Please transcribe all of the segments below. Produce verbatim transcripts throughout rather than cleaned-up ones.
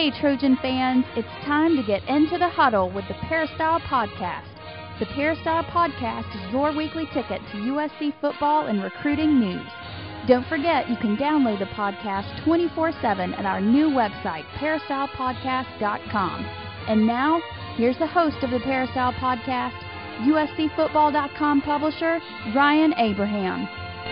Hey, Trojan fans, it's time to get into the huddle with the Peristyle Podcast. The Peristyle Podcast is your weekly ticket to U S C football and recruiting news. Don't forget, you can download the podcast twenty-four seven at our new website, peristyle podcast dot com. And now, here's the host of the Peristyle Podcast, U S C football dot com publisher, Ryan Abraham.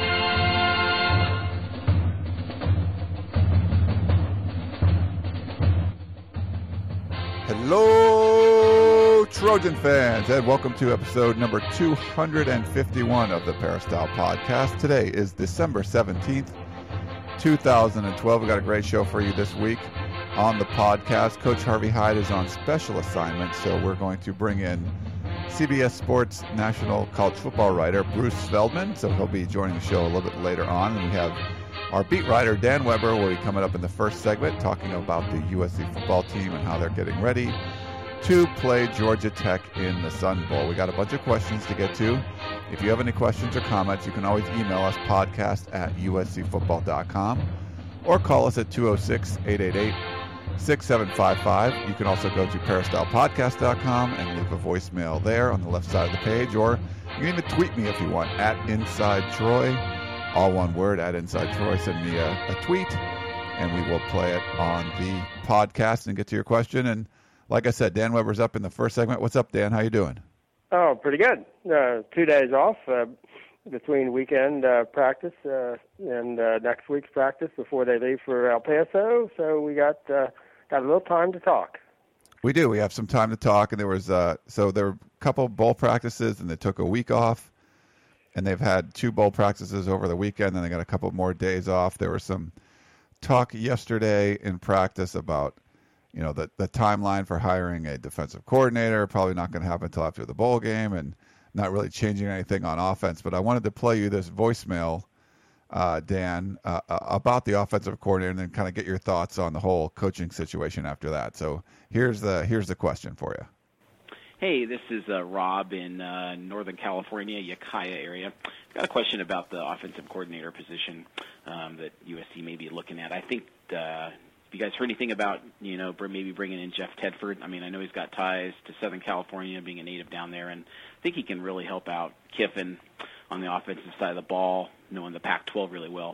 Hello, Trojan fans, and welcome to episode number two hundred fifty-one of the Peristyle Podcast. Today is December seventeenth, two thousand twelve. We got a great show for you this week on the podcast. Coach Harvey Hyde is on special assignment, so we're going to bring in C B S Sports national college football writer Bruce Feldman, so he'll be joining the show a little bit later on. And we have our beat writer, Dan Weber, will be coming up in the first segment talking about the U S C football team and how they're getting ready to play Georgia Tech in the Sun Bowl. We got a bunch of questions to get to. If you have any questions or comments, you can always email us, podcast at U S C football dot com, or call us at two oh six, eight eight eight, six seven five five. You can also go to peristyle podcast dot com and leave a voicemail there on the left side of the page, or you can even tweet me if you want, at Inside Troy. All one word, at Inside Troy. Send me a, a tweet, and we will play it on the podcast and get to your question. And like I said, Dan Weber's up in the first segment. What's up, Dan? How you doing? Oh, pretty good. Uh, two days off uh, between weekend uh, practice uh, and uh, next week's practice before they leave for El Paso. So we got uh, got a little time to talk. We do. We have some time to talk. And there was uh, so there were a couple bowl practices, and they took a week off. And they've had two bowl practices over the weekend, and they got a couple more days off. There was some talk yesterday in practice about, you know, the, the timeline for hiring a defensive coordinator, probably not going to happen until after the bowl game, and not really changing anything on offense. But I wanted to play you this voicemail, uh, Dan, uh, about the offensive coordinator, and then kind of get your thoughts on the whole coaching situation after that. So here's the here's the question for you. Hey, this is uh, Rob in uh, Northern California, Ukiah area. Got a question about the offensive coordinator position um, that U S C may be looking at. I think, uh, have you guys heard anything about, you know, maybe bringing in Jeff Tedford? I mean, I know he's got ties to Southern California, being a native down there, and I think he can really help out Kiffin on the offensive side of the ball, knowing the Pac twelve really well.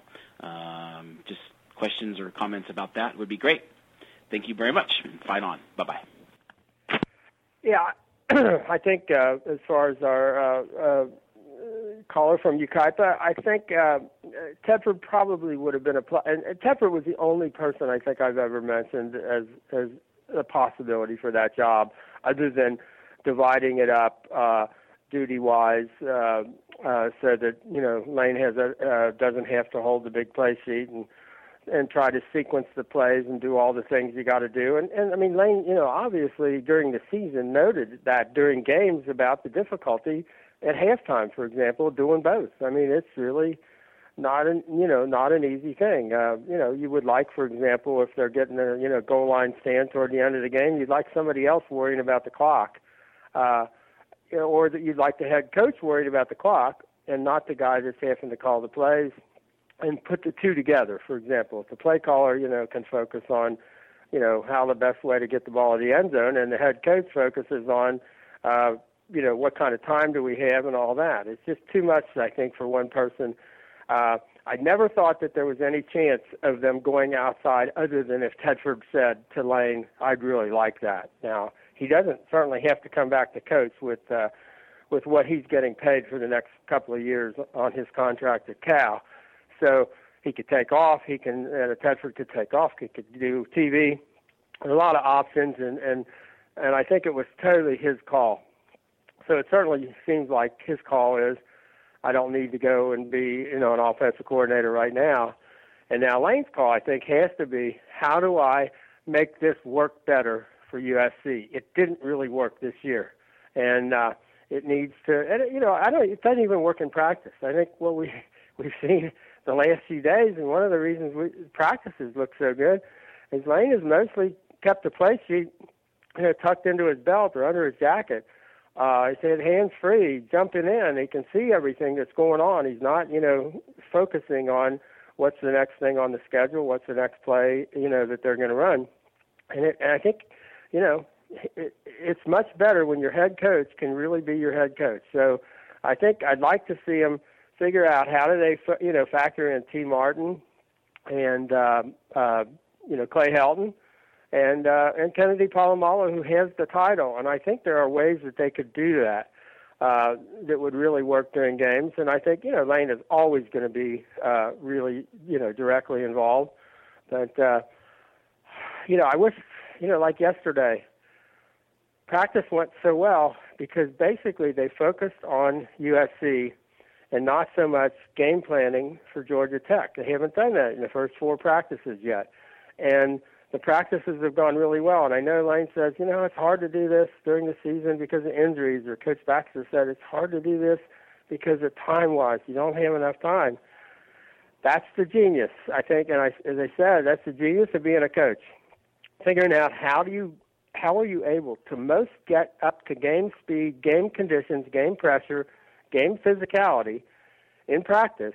Um, just questions or comments about that would be great. Thank you very much. Fight on. Bye-bye. Yeah. I think uh, as far as our uh, uh, caller from Ukiah, I think uh, Tedford probably would have been a pl- and, and Tedford was the only person I think I've ever mentioned as as a possibility for that job, other than dividing it up uh, duty-wise, uh, uh, so that you know Lane has a uh, doesn't have to hold the big play sheet and. and try to sequence the plays and do all the things you got to do. And, and, I mean, Lane, you know, obviously during the season noted that during games about the difficulty at halftime, for example, doing both. I mean, it's really not an, you know, not an easy thing. Uh, you know, you would like, for example, if they're getting a, you know, goal line stand toward the end of the game, you'd like somebody else worrying about the clock. Uh, you know, or that you'd like the head coach worried about the clock and not the guy that's having to call the plays. And put the two together. For example, if the play caller, you know, can focus on, you know, how the best way to get the ball in the end zone, and the head coach focuses on, uh, you know, what kind of time do we have and all that. It's just too much, I think, for one person. Uh, I never thought that there was any chance of them going outside other than if Tedford said to Lane, I'd really like that. Now, he doesn't certainly have to come back to coach with, uh, with what he's getting paid for the next couple of years on his contract at Cal. So he could take off. He can, uh, Tedford could take off. He could do T V. There's a lot of options, and, and and I think it was totally his call. So it certainly seems like his call is, I don't need to go and be, you know, an offensive coordinator right now. And now Lane's call, I think, has to be, how do I make this work better for U S C? It didn't really work this year, and uh, it needs to. And you know, I don't. It doesn't even work in practice. I think what we we've seen the last few days, and one of the reasons we, practices look so good, is Lane has mostly kept the play sheet, you know, tucked into his belt or under his jacket. Uh, he said hands free, jumping in. He can see everything that's going on. He's not, you know, focusing on what's the next thing on the schedule, what's the next play, you know, that they're going to run. And, it, and I think, you know, it, it's much better when your head coach can really be your head coach. So I think I'd like to see them figure out how do they, you know, factor in T. Martin and, uh, uh, you know, Clay Helton and uh, and Kennedy Polamalu, who has the title. And I think there are ways that they could do that uh, that would really work during games. And I think, you know, Lane is always going to be uh, really, you know, directly involved. But, uh, you know, I wish, you know, like yesterday, practice went so well because basically they focused on U S C and not so much game planning for Georgia Tech. They haven't done that in the first four practices yet. And the practices have gone really well. And I know Lane says, you know, it's hard to do this during the season because of injuries, or Coach Baxter said it's hard to do this because of time-wise. You don't have enough time. That's the genius, I think, and I, as I said, that's the genius of being a coach. Figuring out how do you, how are you able to most get up to game speed, game conditions, game pressure, game physicality in practice,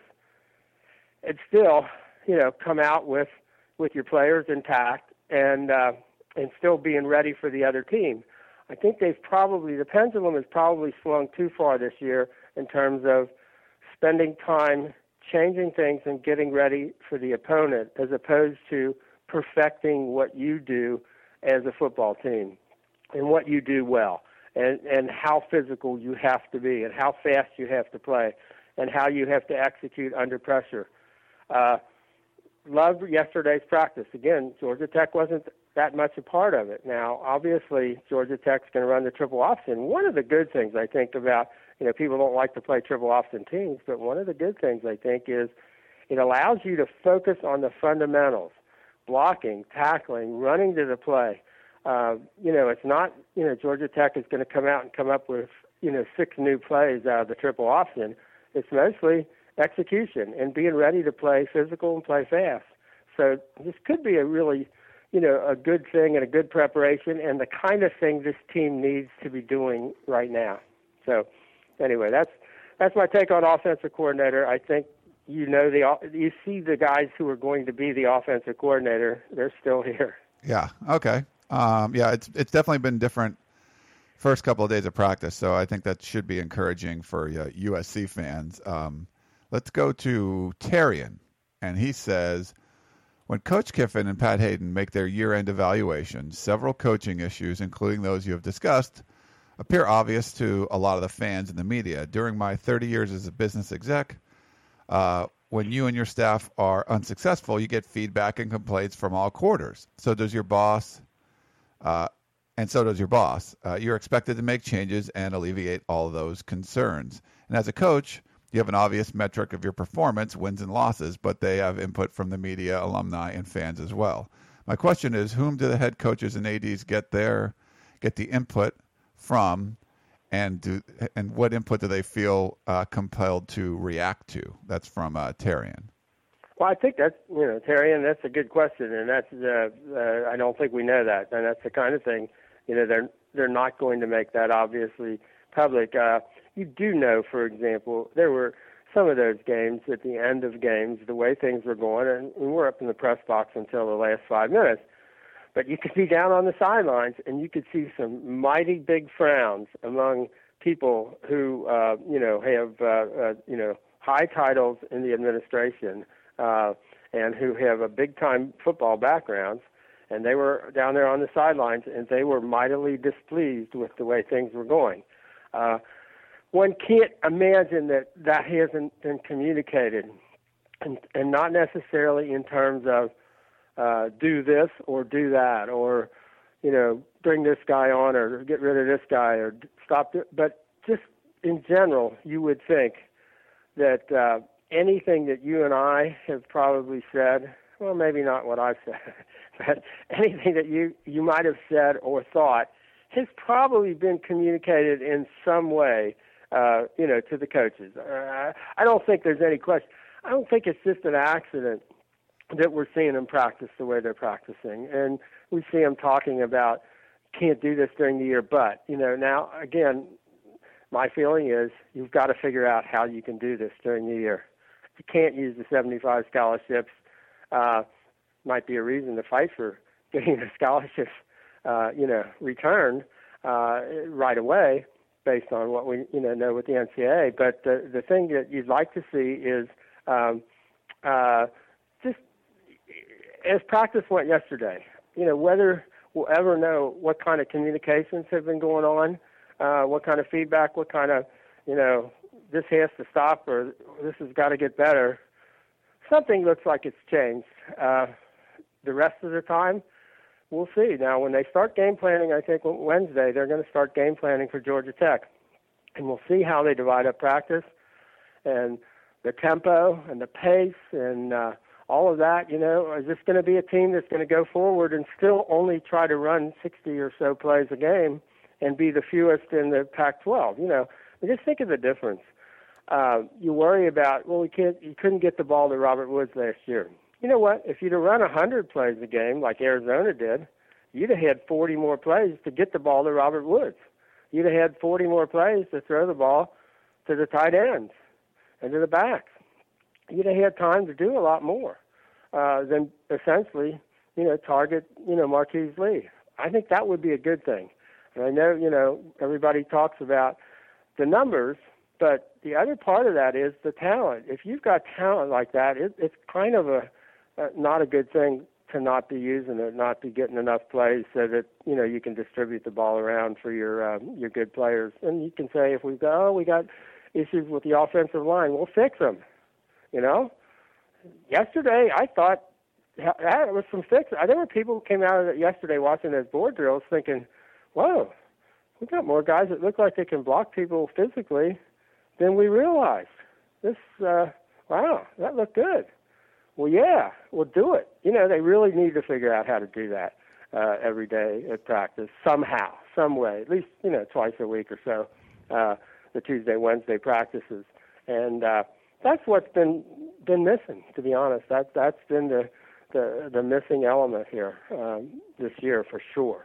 and still, you know, come out with, with your players intact and uh, and still being ready for the other team. I think they've probably, the pendulum has probably swung too far this year in terms of spending time changing things and getting ready for the opponent as opposed to perfecting what you do as a football team and what you do well. And, and how physical you have to be and how fast you have to play and how you have to execute under pressure. Uh, loved yesterday's practice. Again, Georgia Tech wasn't that much a part of it. Now, obviously, Georgia Tech's going to run the triple option. One of the good things I think about, you know, people don't like to play triple option teams, but one of the good things I think is it allows you to focus on the fundamentals, blocking, tackling, running to the play. Uh, you know, it's not, you know, Georgia Tech is going to come out and come up with, you know, six new plays out of the triple option. It's mostly execution and being ready to play physical and play fast. So this could be a really, you know, a good thing and a good preparation and the kind of thing this team needs to be doing right now. So anyway, that's that's my take on offensive coordinator. I think, you know, the you see the guys who are going to be the offensive coordinator, they're still here. Yeah, okay. Um, yeah, it's it's definitely been different first couple of days of practice, so I think that should be encouraging for uh, U S C fans. Um, let's go to Terrian, and he says, when Coach Kiffin and Pat Hayden make their year-end evaluations, several coaching issues, including those you have discussed, appear obvious to a lot of the fans and the media. During my thirty years as a business exec, uh, when you and your staff are unsuccessful, you get feedback and complaints from all quarters. So does your boss... Uh, and so does your boss. Uh, you're expected to make changes and alleviate all of those concerns. And as a coach, you have an obvious metric of your performance, wins and losses, but they have input from the media, alumni, and fans as well. My question is, whom do the head coaches and A Ds get their get the input from, and do and what input do they feel uh, compelled to react to? That's from uh, Terrian. Well, I think that's, you know, Terry, and that's a good question, and that's, uh, uh, I don't think we know that, and that's the kind of thing, you know, they're they're not going to make that obviously public. Uh, you do know, for example, there were some of those games at the end of games, the way things were going, and we were up in the press box until the last five minutes, but you could be down on the sidelines, and you could see some mighty big frowns among people who, uh, you know, have, uh, uh, you know, high titles in the administration, Uh, and who have a big-time football background, and they were down there on the sidelines, and they were mightily displeased with the way things were going. Uh, one can't imagine that that hasn't been communicated, and, and not necessarily in terms of uh, do this or do that, or, you know, bring this guy on or get rid of this guy or stop it. But just in general, you would think that uh, anything that you and I have probably said, well, maybe not what I've said, but anything that you, you might have said or thought has probably been communicated in some way, uh, you know, to the coaches. Uh, I don't think there's any question. I don't think it's just an accident that we're seeing them practice the way they're practicing. And we see them talking about can't do this during the year, but, you know, now, again, my feeling is you've got to figure out how you can do this during the year. You can't use the seventy-five scholarships. Uh, might be a reason to fight for getting the scholarships, uh, you know, returned uh, right away based on what we, you know, know with the N C double A. But the, the thing that you'd like to see is um, uh, just as practice went yesterday, you know, whether we'll ever know what kind of communications have been going on, uh, what kind of feedback, what kind of, you know, this has to stop or this has got to get better. Something looks like it's changed. Uh, the rest of the time, we'll see. Now, when they start game planning, I think Wednesday, they're going to start game planning for Georgia Tech. And we'll see how they divide up practice and the tempo and the pace and uh, all of that. You know, is this going to be a team that's going to go forward and still only try to run sixty or so plays a game and be the fewest in the Pac twelve? You know, just think of the difference. Uh, you worry about, well, we can't, you couldn't get the ball to Robert Woods last year. You know what? If you'd have run one hundred plays a game like Arizona did, you'd have had forty more plays to get the ball to Robert Woods. You'd have had forty more plays to throw the ball to the tight ends and to the backs. You'd have had time to do a lot more uh, than essentially, you know, target, you know, Marquise Lee. I think that would be a good thing. And I know, you know, everybody talks about the numbers, but the other part of that is the talent. If you've got talent like that, it, it's kind of a uh, not a good thing to not be using it, not be getting enough plays so that, you know, you can distribute the ball around for your um, your good players. And you can say, if we go, oh, we got issues with the offensive line, we'll fix them. You know, yesterday I thought that was some fix. There were people who came out of it yesterday watching those board drills thinking, whoa, we got more guys that look like they can block people physically than we realized. This, uh, wow, that looked good. Well, yeah, we'll do it. You know, they really need to figure out how to do that uh, every day at practice somehow, some way, at least, you know, twice a week or so, uh, the Tuesday, Wednesday practices. And uh, that's what's been been missing, to be honest. That, that's been the, the, the missing element here um, this year for sure.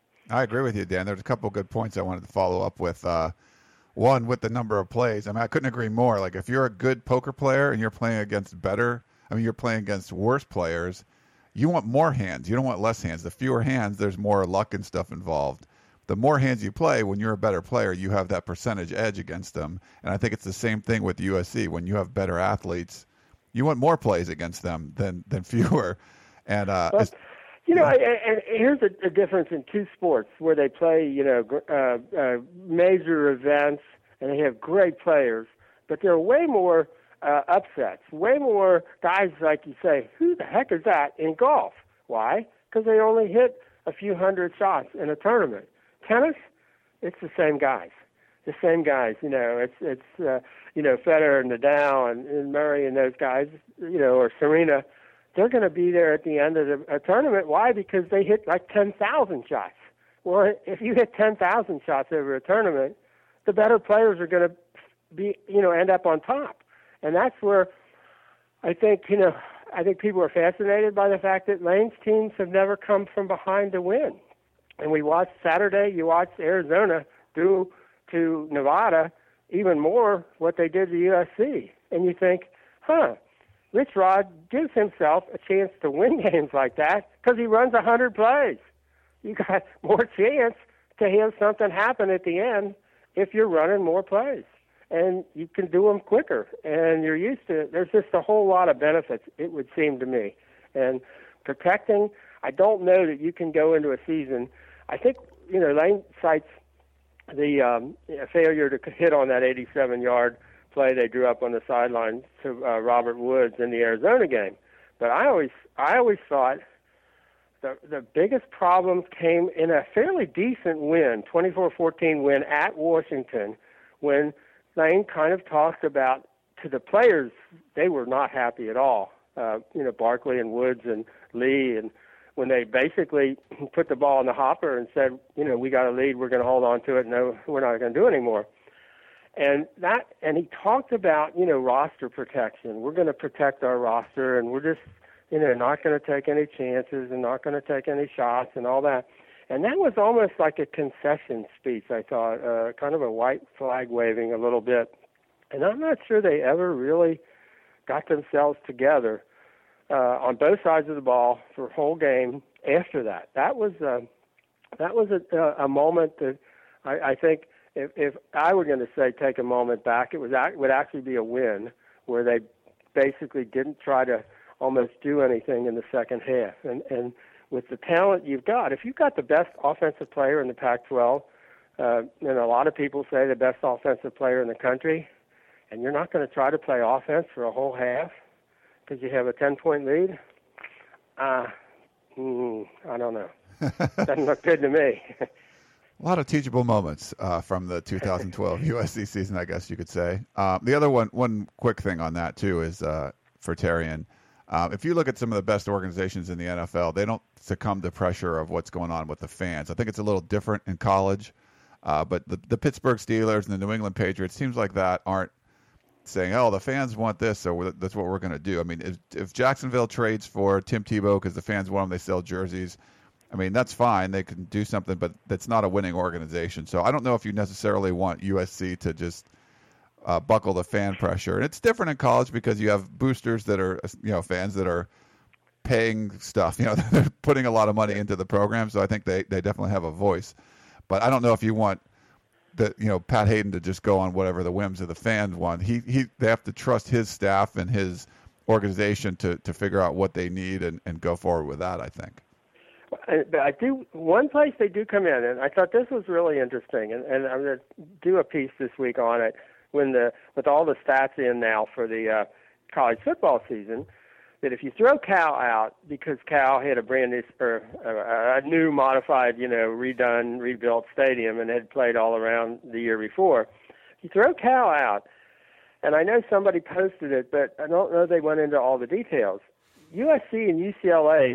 I agree with you, Dan. There's a couple of good points I wanted to follow up with. Uh, one, with the number of plays. I mean, I couldn't agree more. Like, if you're a good poker player and you're playing against better, I mean, you're playing against worse players, you want more hands. You don't want less hands. The fewer hands, there's more luck and stuff involved. The more hands you play, when you're a better player, you have that percentage edge against them. And I think it's the same thing with U S C. When you have better athletes, you want more plays against them than, than fewer. And uh, well, you know, and, and here's a, a difference in two sports where they play, you know, uh, uh, major events and they have great players, but there are way more uh, upsets, way more guys, like you say, who the heck is that in golf? Why? Because they only hit a few hundred shots in a tournament. Tennis, it's the same guys, the same guys. You know, it's it's uh, you know, Federer and Nadal and, and Murray and those guys, you know, or Serena. They're going to be there at the end of the a tournament. Why? Because they hit like ten thousand shots. Well, if you hit ten thousand shots over a tournament, the better players are going to be, you know, end up on top. And that's where I think, you know, I think people are fascinated by the fact that Lane's teams have never come from behind to win. And we watched Saturday, you watched Arizona do to Nevada even more what they did to U S C. And you think, huh, Rich Rod gives himself a chance to win games like that because he runs one hundred plays. You got more chance to have something happen at the end if you're running more plays. And you can do them quicker, and you're used to it. There's just a whole lot of benefits, it would seem to me. And protecting, I don't know that you can go into a season. I think, you know, Lane cites the um, failure to hit on that eighty-seven-yard play they drew up on the sideline to uh, Robert Woods in the Arizona game. But I always, I always thought the the biggest problems came in a fairly decent win, twenty-four fourteen win at Washington, when Lane kind of talked about, to the players, they were not happy at all. Uh, you know, Barkley and Woods and Lee, and when they basically put the ball in the hopper and said, you know, we got a lead, we're going to hold on to it, no, we're not going to do it anymore. And that, and he talked about, you know, roster protection. We're going to protect our roster, and we're just, you know, not going to take any chances and not going to take any shots and all that. And that was almost like a concession speech, I thought, uh, kind of a white flag waving a little bit. And I'm not sure they ever really got themselves together uh, on both sides of the ball for a whole game after that. That was uh, that was a, a moment that I, I think if, if I were going to say take a moment back, it was it would actually be a win where they basically didn't try to almost do anything in the second half. And and with the talent you've got, if you've got the best offensive player in the Pac twelve, uh, and a lot of people say the best offensive player in the country, and you're not going to try to play offense for a whole half because you have a ten-point lead, uh, mm, I don't know. Doesn't look good to me. A lot of teachable moments uh, from the two thousand twelve U S C season, I guess you could say. Uh, the other one, one quick thing on that, too, is uh, for Terrian. Uh, if you look at some of the best organizations in the N F L, they don't succumb to pressure of what's going on with the fans. I think it's a little different in college, uh, but the, the Pittsburgh Steelers and the New England Patriots, seems like that aren't saying, oh, the fans want this, so that's what we're going to do. I mean, if, if Jacksonville trades for Tim Tebow because the fans want him, they sell jerseys, I mean, that's fine. They can do something, but that's not a winning organization. So I don't know if you necessarily want U S C to just uh, buckle the fan pressure. And it's different in college because you have boosters that are, you know, fans that are paying stuff. You know, they're putting a lot of money into the program. So I think they, they definitely have a voice. But I don't know if you want the, you know, Pat Hayden to just go on whatever the whims of the fans want. He he they have to trust his staff and his organization to, to figure out what they need and, and go forward with that, I think. But I do one place they do come in, and I thought this was really interesting, and, and I'm going to do a piece this week on it when the with all the stats in now for the uh, college football season. That if you throw Cal out because Cal had a brand new or a, a new modified, you know, redone, rebuilt stadium and had played all around the year before, if you throw Cal out, and I know somebody posted it, but I don't know they went into all the details. U S C and U C L A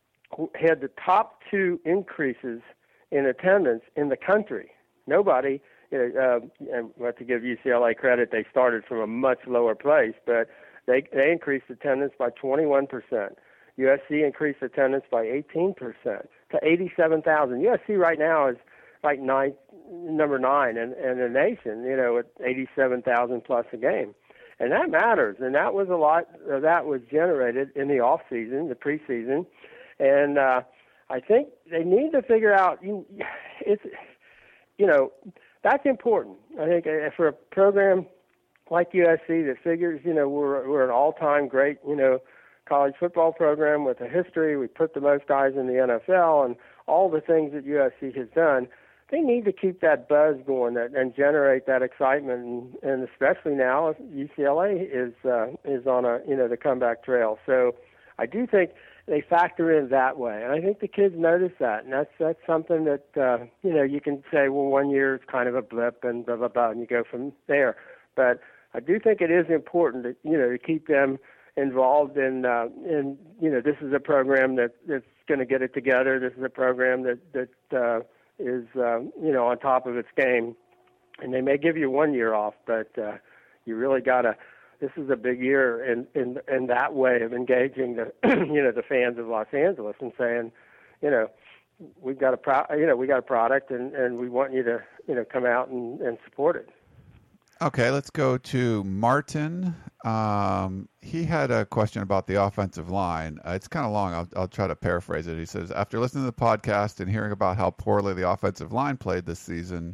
had the top two increases in attendance in the country. Nobody, you know, uh, and well, to give U C L A credit, they started from a much lower place, but they they increased attendance by twenty-one percent. U S C increased attendance by eighteen percent to eighty-seven thousand. U S C right now is like nine, number nine in, in the nation, you know, at eighty-seven thousand plus a game. And that matters, and that was a lot uh, that was generated in the off season, the preseason. And uh, I think they need to figure out, you, it's, you know, that's important. I think uh, for a program like U S C that figures, you know, we're we're an all-time great, you know, college football program with a history. We put the most guys in the N F L and all the things that U S C has done. They need to keep that buzz going that, and generate that excitement, and, and especially now if U C L A is uh, is on a, you know, the comeback trail. So I do think they factor in that way, and I think the kids notice that, and that's that's something that uh, you know, you can say, well, one year is kind of a blip and blah blah blah, and you go from there. But I do think it is important to, you know, to keep them involved in uh, in you know, this is a program that that's going to get it together. This is a program that that uh, is uh, you know, on top of its game, and they may give you one year off, but uh, you really got to. This is a big year in, in in that way of engaging the you know, the fans of Los Angeles and saying, you know, we've got a pro- you know we got a product and, and we want you to, you know, come out and, and support it. Okay, let's go to Martin. Um, he had a question about the offensive line. Uh, it's kind of long. I'll, I'll try to paraphrase it. He says, after listening to the podcast and hearing about how poorly the offensive line played this season,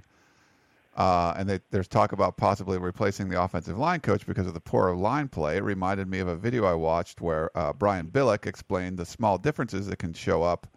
Uh, and they, there's talk about possibly replacing the offensive line coach because of the poor line play. It reminded me of a video I watched where uh, Brian Billick explained the small differences that can show up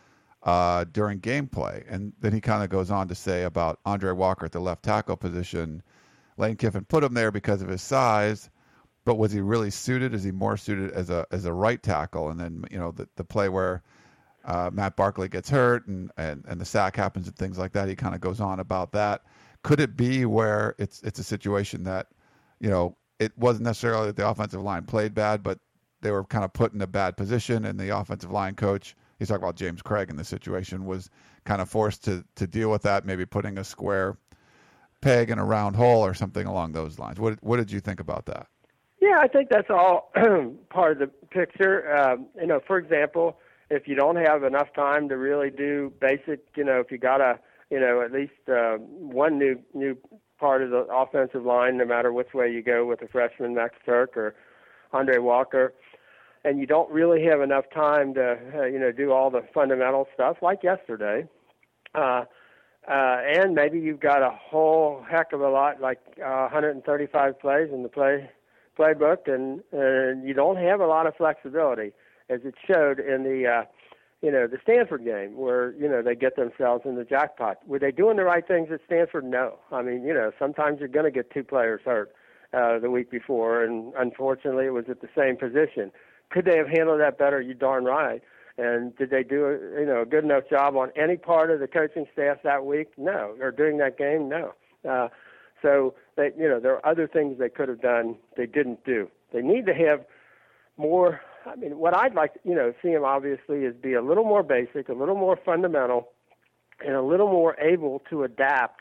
uh, during gameplay. And then he kind of goes on to say about Andre Walker at the left tackle position. Lane Kiffin put him there because of his size, but was he really suited? Is he more suited as a as a right tackle? And then, you know, the, the play where uh, Matt Barkley gets hurt and, and, and the sack happens and things like that, he kind of goes on about that. Could it be where it's it's a situation that, you know, it wasn't necessarily that the offensive line played bad, but they were kind of put in a bad position, and the offensive line coach, he's talking about James Craig in the situation, was kind of forced to, to deal with that, maybe putting a square peg in a round hole or something along those lines. What what did you think about that? Yeah, I think that's all part of the picture. Um, you know, for example, if you don't have enough time to really do basic, you know, if you got to, you know, at least uh, one new new part of the offensive line, no matter which way you go with the freshman Max Turk or Andre Walker, and you don't really have enough time to, uh, you know, do all the fundamental stuff like yesterday. Uh, uh, and maybe you've got a whole heck of a lot, like uh, one hundred thirty-five plays in the play playbook, and, and you don't have a lot of flexibility, as it showed in the, uh, you know, the Stanford game where, you know, they get themselves in the jackpot. Were they doing the right things at Stanford? No. I mean, you know, sometimes you're going to get two players hurt uh, the week before, and unfortunately it was at the same position. Could they have handled that better? You darn right. And did they do a, you know, a good enough job on any part of the coaching staff that week? No. Or during that game? No. Uh, so, they, you know, there are other things they could have done they didn't do. They need to have more. I mean, what I'd like to, you know, see them obviously is be a little more basic, a little more fundamental, and a little more able to adapt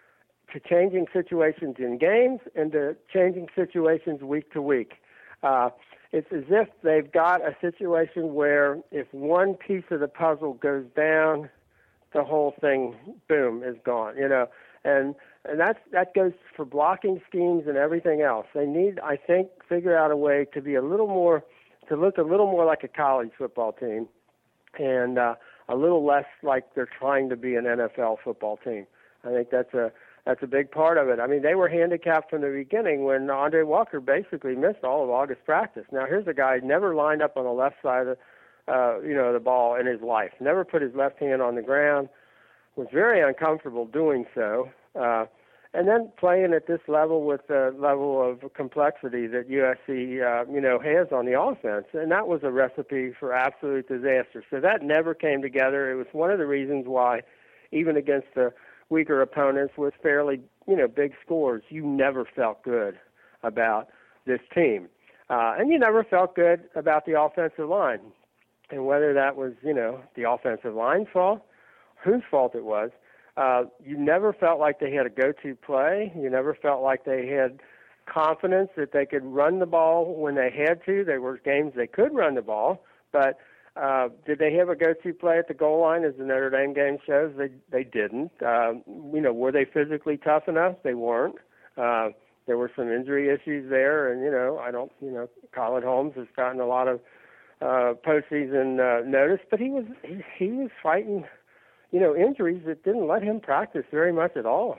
to changing situations in games and to changing situations week to week. Uh, it's as if they've got a situation where if one piece of the puzzle goes down, the whole thing, boom, is gone, you know. And and that's, that goes for blocking schemes and everything else. They need, I think, figure out a way to be a little more, to look a little more like a college football team and uh, a little less like they're trying to be an N F L football team. I think that's a that's a big part of it. I mean, they were handicapped from the beginning when Andre Walker basically missed all of August practice. Now, here's a guy who never lined up on the left side of the, uh, you know, the ball in his life, never put his left hand on the ground, was very uncomfortable doing so, uh, and then playing at this level with the level of complexity that U S C, uh, you know, has on the offense. And that was a recipe for absolute disaster. So that never came together. It was one of the reasons why, even against the weaker opponents with fairly, you know, big scores, you never felt good about this team. Uh, and you never felt good about the offensive line. And whether that was, you know, the offensive line's fault, whose fault it was, uh, you never felt like they had a go-to play. You never felt like they had confidence that they could run the ball when they had to. There were games they could run the ball, but uh, did they have a go-to play at the goal line, as the Notre Dame game shows? They they didn't. Uh, you know, were they physically tough enough? They weren't. Uh, there were some injury issues there, and you know, I don't. You know, Colin Holmes has gotten a lot of uh, postseason uh, notice, but he was he, he was fighting, you know, injuries that didn't let him practice very much at all,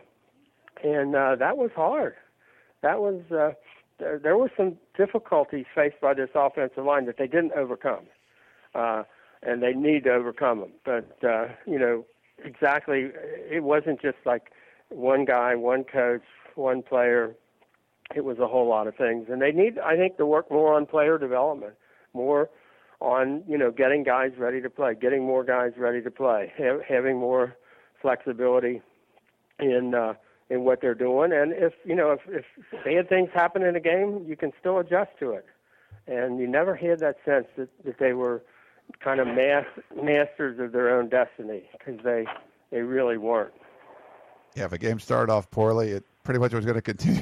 and uh, that was hard. That was uh, there, there were some difficulties faced by this offensive line that they didn't overcome. Uh, and they need to overcome them. But, uh, you know, exactly, it wasn't just like one guy, one coach, one player. It was a whole lot of things. And they need, I think, to work more on player development, more on, you know, getting guys ready to play, getting more guys ready to play, ha- having more flexibility in uh, in what they're doing. And if, you know, if, if bad things happen in a game, you can still adjust to it. And you never had that sense that, that they were kind of mas- masters of their own destiny, because they, they really weren't. Yeah, if a game started off poorly, it pretty much was going to continue.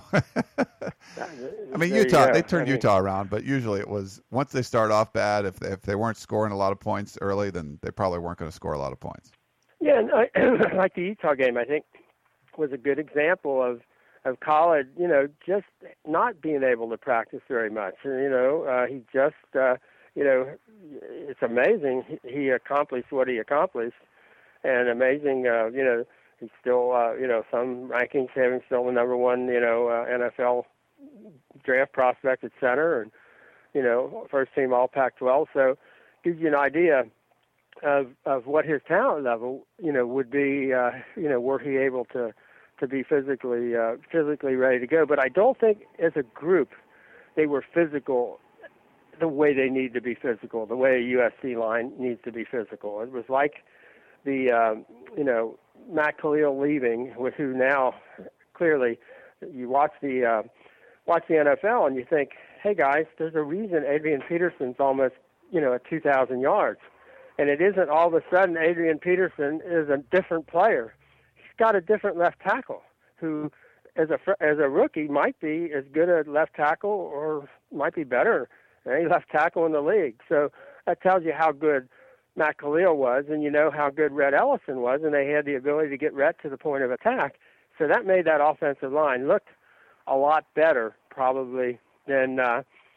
I mean, There Utah, they you turned I mean, Utah around, but usually it was, once they start off bad, if they, if they weren't scoring a lot of points early, then they probably weren't going to score a lot of points. Yeah, and I, like the Utah game, I think, was a good example of, of college, you know, just not being able to practice very much. And, you know, uh, he just, uh, you know, it's amazing he, he accomplished what he accomplished, and amazing, uh, you know, he's still, uh, you know, some rankings have him still the number one, you know, uh, N F L draft prospect at center, and, you know, first team all Pac twelve. So gives you an idea of of what his talent level, you know, would be, uh, you know, were he able to, to be physically uh, physically ready to go. But I don't think as a group they were physical the way they need to be physical, the way a U S C line needs to be physical. It was like the, uh, you know, Matt Khalil leaving, with who now clearly you watch the uh, watch the N F L and you think, hey guys, there's a reason Adrian Peterson's almost, you know, at two thousand yards. And it isn't all of a sudden Adrian Peterson is a different player. He's got a different left tackle who, as a as a rookie, might be as good a left tackle or might be better than any left tackle in the league. So that tells you how good Matt Khalil was, and you know how good Rhett Ellison was, and they had the ability to get Rhett to the point of attack. So that made that offensive line look a lot better, probably, than uh,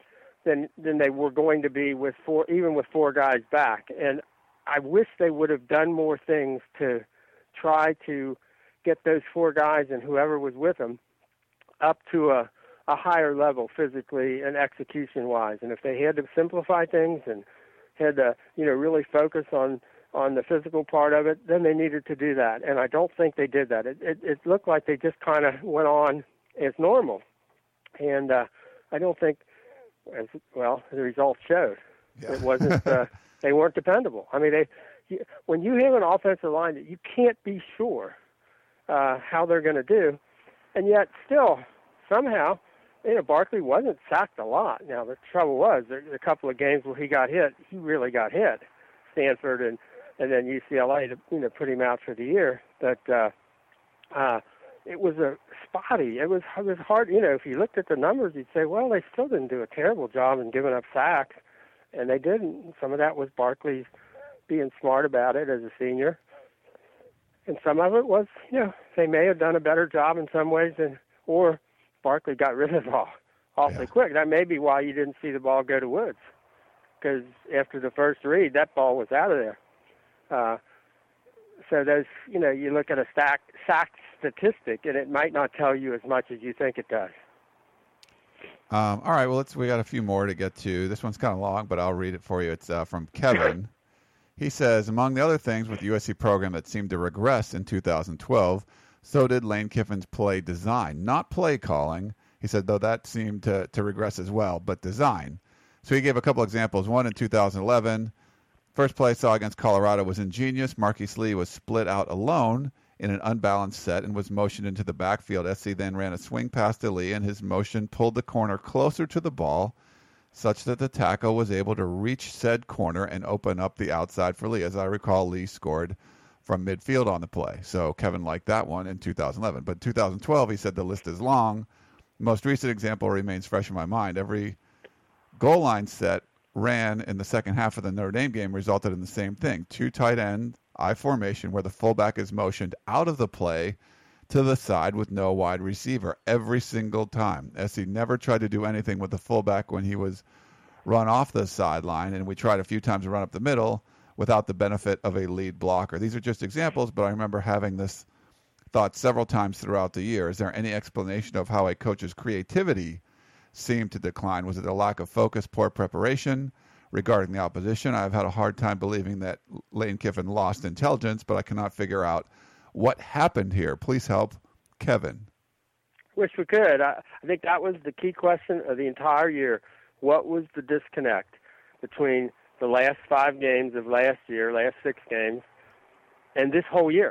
than than they were going to be with four, even with four guys back. And I wish they would have done more things to try to get those four guys and whoever was with them up to a, a higher level physically and execution-wise. And if they had to simplify things and had to, you know, really focus on, on the physical part of it, then they needed to do that. And I don't think they did that. It, it, it looked like they just kind of went on as normal. And uh, I don't think, as well, the results showed. Yeah. It wasn't, uh, they weren't dependable. I mean, they, you, when you have an offensive line that you can't be sure uh, how they're going to do, and yet still, somehow, you know, Barkley wasn't sacked a lot. Now, the trouble was, there were a couple of games where he got hit, he really got hit. Stanford and, and then U C L A to, you know, put him out for the year. But uh, uh, it was a spotty. It was, it was hard. You know, if you looked at the numbers, you'd say, well, they still didn't do a terrible job in giving up sacks. And they didn't. Some of that was Barkley's being smart about it as a senior. And some of it was, you know, they may have done a better job in some ways, than, or Barkley got rid of the ball awfully yeah. quick. That may be why you didn't see the ball go to Woods, because after the first read, that ball was out of there. Uh, so those, you know, you look at a stack, sack statistic, and it might not tell you as much as you think it does. Um, all right, well, let's, we got a few more to get to. This one's kind of long, but I'll read it for you. It's uh, from Kevin. He says, among the other things with the U S C program that seemed to regress in two thousand twelve, so did Lane Kiffin's play design, not play calling. He said, though that seemed to, to regress as well, but design. So he gave a couple examples. One in two thousand eleven, first play I saw against Colorado was ingenious. Marquise Lee was split out alone in an unbalanced set and was motioned into the backfield. S C then ran a swing pass to Lee, and his motion pulled the corner closer to the ball such that the tackle was able to reach said corner and open up the outside for Lee. As I recall, Lee scored from midfield on the play. So Kevin liked that one in two thousand eleven. But in two thousand twelve, he said the list is long. Most recent example remains fresh in my mind. Every goal line set ran in the second half of the Notre Dame game resulted in the same thing. Two tight end I formation where the fullback is motioned out of the play to the side with no wide receiver every single time. S C never tried to do anything with the fullback when he was run off the sideline, and we tried a few times to run up the middle without the benefit of a lead blocker. These are just examples, but I remember having this thought several times throughout the year. Is there any explanation of how a coach's creativity seemed to decline? Was it a lack of focus, poor preparation regarding the opposition? I've had a hard time believing that Lane Kiffin lost intelligence, but I cannot figure out what happened here. Please help, Kevin. Wish we could. I, I think that was the key question of the entire year. What was the disconnect between the last five games of last year, last six games, and this whole year?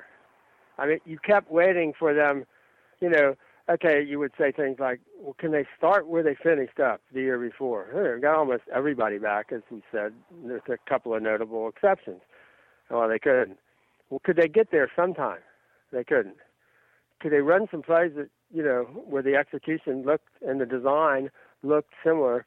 I mean, you kept waiting for them, you know, okay, you would say things like, well, can they start where they finished up the year before? They got almost everybody back, as we said. There's a couple of notable exceptions. Well, they couldn't. Well, could they get there sometime? They couldn't. Could they run some plays that, you know, where the execution looked and the design looked similar?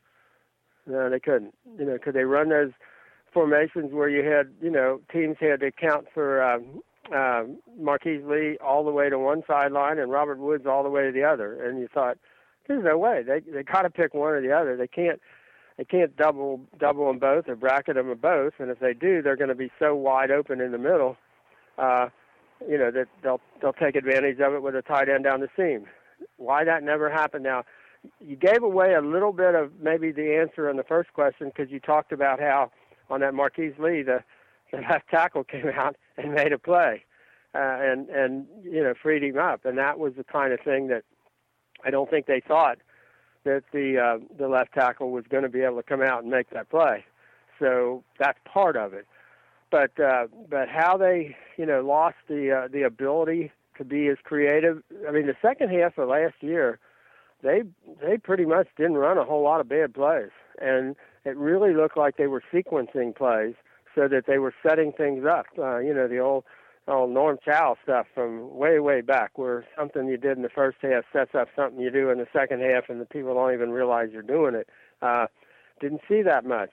No, they couldn't. You know, could they run those formations where you had, you know, teams had to account for um, uh, Marquise Lee all the way to one sideline and Robert Woods all the way to the other? And you thought, there's no way. They they got to pick one or the other. They can't they can't double double them both or bracket them both. And if they do, they're going to be so wide open in the middle. Uh, you know, that they'll they'll take advantage of it with a tight end down the seam. Why that never happened? Now, you gave away a little bit of maybe the answer on the first question because you talked about how on that Marquise Lee, the, the left tackle came out and made a play uh, and, and, you know, freed him up. And that was the kind of thing that I don't think they thought that the uh, the left tackle was going to be able to come out and make that play. So that's part of it. But uh, but how they, you know, lost the uh, the ability to be as creative. I mean, the second half of last year, they they pretty much didn't run a whole lot of bad plays, and it really looked like they were sequencing plays so that they were setting things up. Uh, you know, the old old Norm Chow stuff from way way back, where something you did in the first half sets up something you do in the second half, and the people don't even realize you're doing it. Uh, didn't see that much.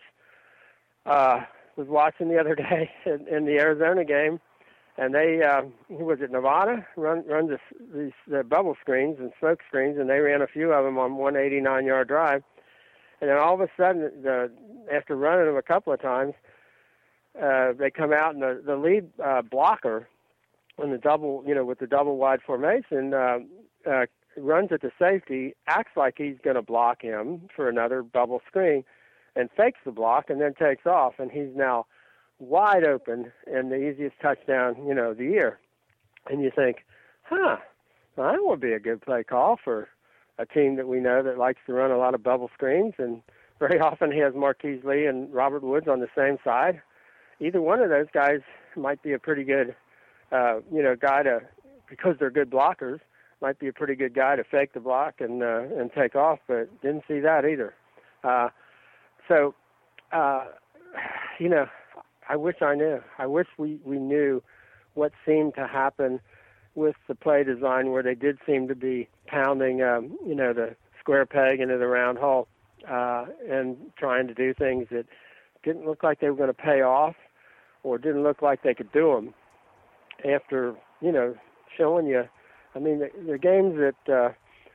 Uh, was watching the other day in, in the Arizona game, and they, uh, who was it, Nevada, run run this, these the bubble screens and smoke screens, and they ran a few of them on one eighty-nine yard drive. And then all of a sudden, the, after running them a couple of times, uh, they come out and the, the lead uh, blocker in the double, you know, with the double wide formation, uh, uh, runs at the safety, acts like he's going to block him for another bubble screen, and fakes the block and then takes off, and he's now wide open and the easiest touchdown, you know, of the year. And you think, huh, well, that would be a good play call for a team that we know that likes to run a lot of bubble screens, and very often he has Marquise Lee and Robert Woods on the same side. Either one of those guys might be a pretty good, uh, you know, guy to, because they're good blockers, might be a pretty good guy to fake the block and uh, and take off, but didn't see that either. Uh, so, uh, you know, I wish I knew. I wish we, we knew what seemed to happen with the play design, where they did seem to be pounding, um, you know, the square peg into the round hole uh, and trying to do things that didn't look like they were going to pay off, or didn't look like they could do them. After, you know, showing you, I mean, the, the games that uh,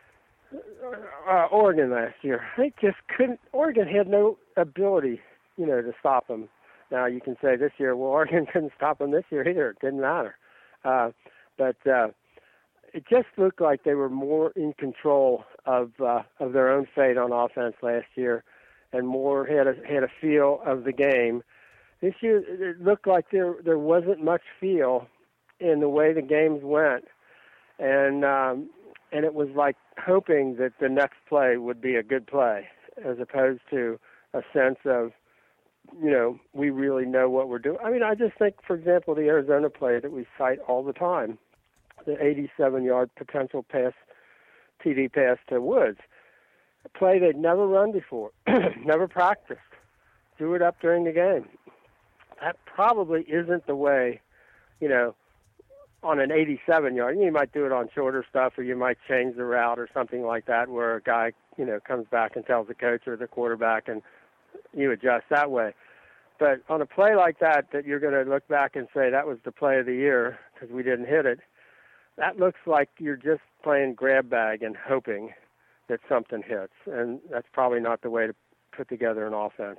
uh, Oregon last year, they just couldn't. Oregon had no ability, you know, to stop them. Now you can say this year, well, Oregon couldn't stop them this year either. It didn't matter. Uh, But uh, it just looked like they were more in control of uh, of their own fate on offense last year, and more had a had a feel of the game. This year, it looked like there there wasn't much feel in the way the games went, and um, and it was like hoping that the next play would be a good play, as opposed to a sense of, you know, we really know what we're doing. I mean, I just think, for example, the Arizona play that we cite all the time, the eighty-seven-yard potential pass, T D pass to Woods, a play they'd never run before, never practiced, threw it up during the game. That probably isn't the way, you know, on an eighty-seven-yard. You might do it on shorter stuff, or you might change the route or something like that, where a guy, you know, comes back and tells the coach or the quarterback, and you adjust that way. But on a play like that, that you're going to look back and say that was the play of the year because we didn't hit it, that looks like you're just playing grab bag and hoping that something hits. And that's probably not the way to put together an offense.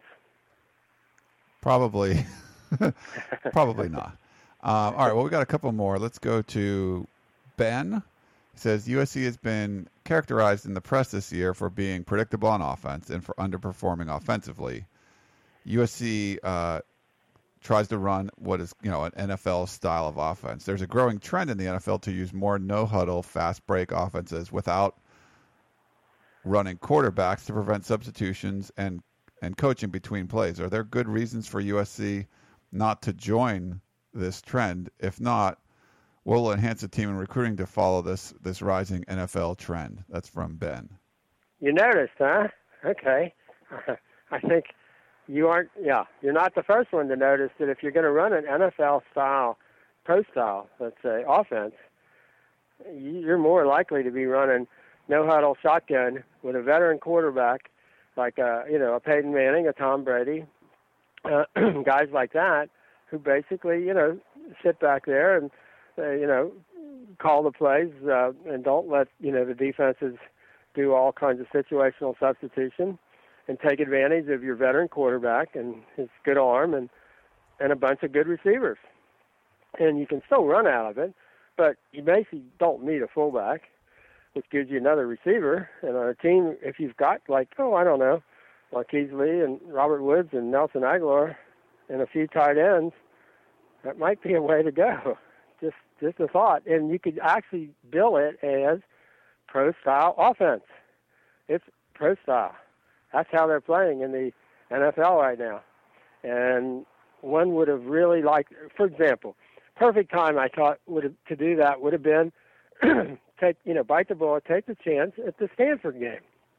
Probably. Probably not. Uh, all right, well, we got a couple more. Let's go to Ben. He says, U S C has been characterized in the press this year for being predictable on offense and for underperforming offensively. U S C uh, tries to run what is, you know, an N F L style of offense. There's a growing trend in the N F L to use more no-huddle, fast-break offenses without running quarterbacks to prevent substitutions and, and coaching between plays. Are there good reasons for U S C not to join this trend? If not, what will enhance the team in recruiting to follow this this rising N F L trend? That's from Ben. You noticed, huh? Okay. I think you aren't, yeah, you're not the first one to notice that if you're going to run an N F L style, pro style, let's say, offense, you're more likely to be running no huddle shotgun with a veteran quarterback like a, you know, a Peyton Manning, a Tom Brady, uh, guys like that, who basically, you know, sit back there and, uh, you know, call the plays uh, and don't let, you know, the defenses do all kinds of situational substitution, and take advantage of your veteran quarterback and his good arm and, and a bunch of good receivers. And you can still run out of it, but you basically don't need a fullback, which gives you another receiver. And on a team, if you've got, like, oh, I don't know, Marquise Lee and Robert Woods and Nelson Aguilar and a few tight ends, that might be a way to go. Just just a thought. And you could actually bill it as pro-style offense. It's pro-style. That's how they're playing in the N F L right now. And one would have really liked, for example, perfect time I thought would have, to do that would have been take, you know, bite the bullet, take the chance at the Stanford game.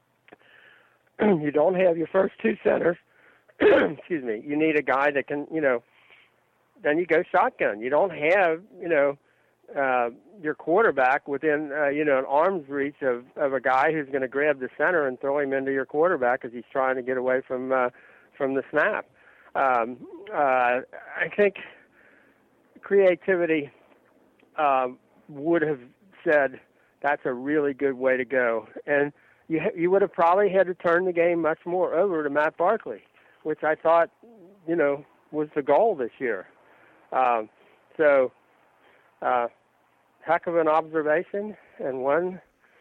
You don't have your first two centers. Excuse me. You need a guy that can, you know, then you go shotgun. You don't have, you know, uh, your quarterback within, uh, you know, an arm's reach of, of a guy who's going to grab the center and throw him into your quarterback because he's trying to get away from uh, from the snap. Um, uh, I think creativity um, would have said that's a really good way to go. And you you would have probably had to turn the game much more over to Matt Barkley, which I thought, you know, was the goal this year. Um, so, uh, heck of an observation, and one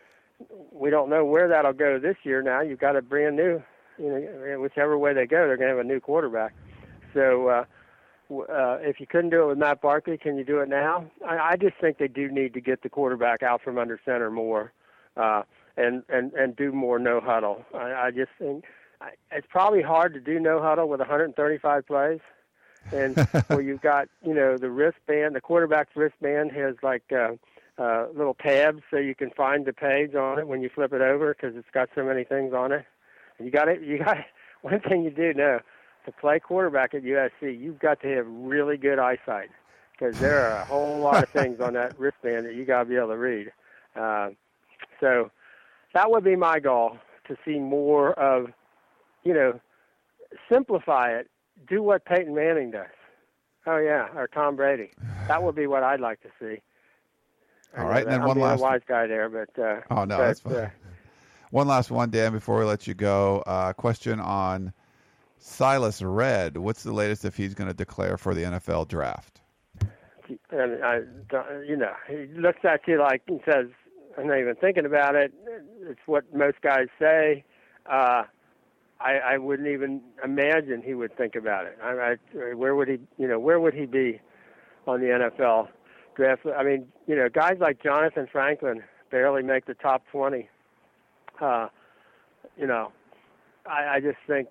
we don't know where that'll go this year. Now you've got a brand new, you know, whichever way they go, they're going to have a new quarterback. So, uh, uh, if you couldn't do it with Matt Barkley, can you do it now? I, I just think they do need to get the quarterback out from under center more, uh, and, and, and do more no huddle. I, I just think I, it's probably hard to do no huddle with one hundred thirty-five plays. And where you've got, you know, the wristband, the quarterback's wristband has like uh, uh, little tabs so you can find the page on it when you flip it over because it's got so many things on it. And you got it. You got one thing you do know to play quarterback at U S C, you've got to have really good eyesight because there are a whole lot of things on that wristband that you got to be able to read. Uh, so that would be my goal, to see more of, you know, simplify it. Do what Peyton Manning does. Oh, yeah, or Tom Brady. That would be what I'd like to see. All right, and then I'm one being last a wise guy there, but uh, oh no, but, that's fine. Uh, one last one, Dan, before we let you go. Uh, question on Silas Redd. What's the latest if he's going to declare for the N F L draft? And I, you know, he looks at you like he says, "I'm not even thinking about it." It's what most guys say. Uh, I, I wouldn't even imagine he would think about it. I, I, where would he, you know, where would he be on the N F L draft? I mean, you know, guys like Jonathan Franklin barely make the top twenty. Uh, you know, I, I just think,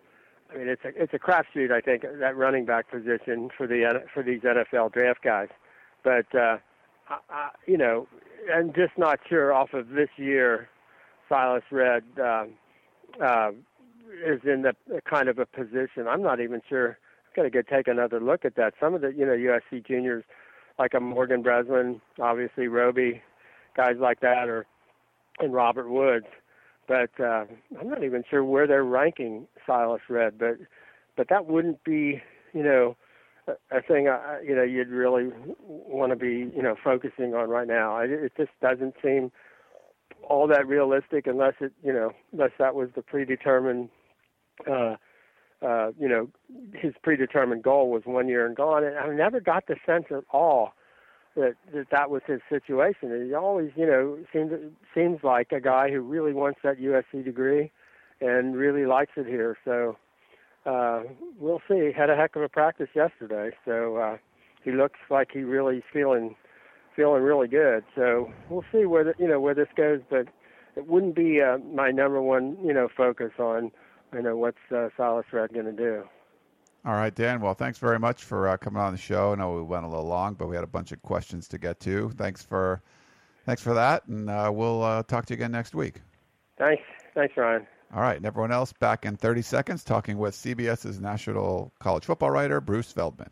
I mean, it's a it's a crapshoot. I think that running back position for the for these N F L draft guys, but uh, I, I, you know, I'm just not sure off of this year. Silas Redd. Uh, uh, is in the kind of a position. I'm not even sure. I've got to go take another look at that. Some of the, you know, U S C juniors, like a Morgan Breslin, obviously Roby, guys like that, or and Robert Woods. But uh, I'm not even sure where they're ranking Silas Redd. But but that wouldn't be, you know, a, a thing, uh, you know, you'd really want to be, you know, focusing on right now. It, it just doesn't seem all that realistic unless it, you know, unless that was the predetermined, uh, uh, you know, his predetermined goal was one year and gone. And I never got the sense at all that that, that was his situation. He always, you know, seems seems like a guy who really wants that U S C degree and really likes it here. So uh, we'll see. He had a heck of a practice yesterday, so uh, he looks like he really is feeling. feeling really good. So we'll see where the, you know, where this goes, but it wouldn't be uh, my number one, you know, focus on, you know, what's uh, Silas Redd going to do. All right, Dan. Well, thanks very much for uh, coming on the show. I know we went a little long, but we had a bunch of questions to get to. Thanks for, thanks for that, and uh, we'll uh, talk to you again next week. Thanks. Thanks, Ryan. All right, and everyone else, back in thirty seconds, talking with CBS's national college football writer, Bruce Feldman.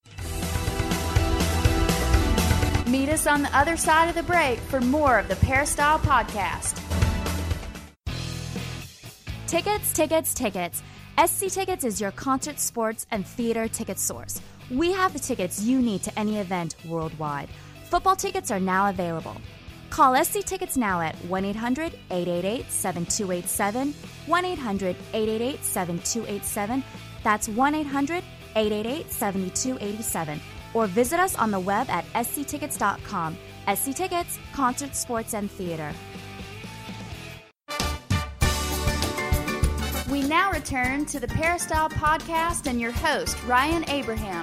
Meet us on the other side of the break for more of the Peristyle Podcast. Tickets, tickets, tickets. S C Tickets is your concert, sports, and theater ticket source. We have the tickets you need to any event worldwide. Football tickets are now available. Call S C Tickets now at one eight hundred eight eight eight seven two eight seven, one eight hundred eight eight eight seven two eight seven. That's one eight hundred eight eight eight seven two eight seven. Or visit us on the web at s c tickets dot com. S C Tickets, concert, sports, and theater. We now return to the Peristyle Podcast and your host, Ryan Abraham.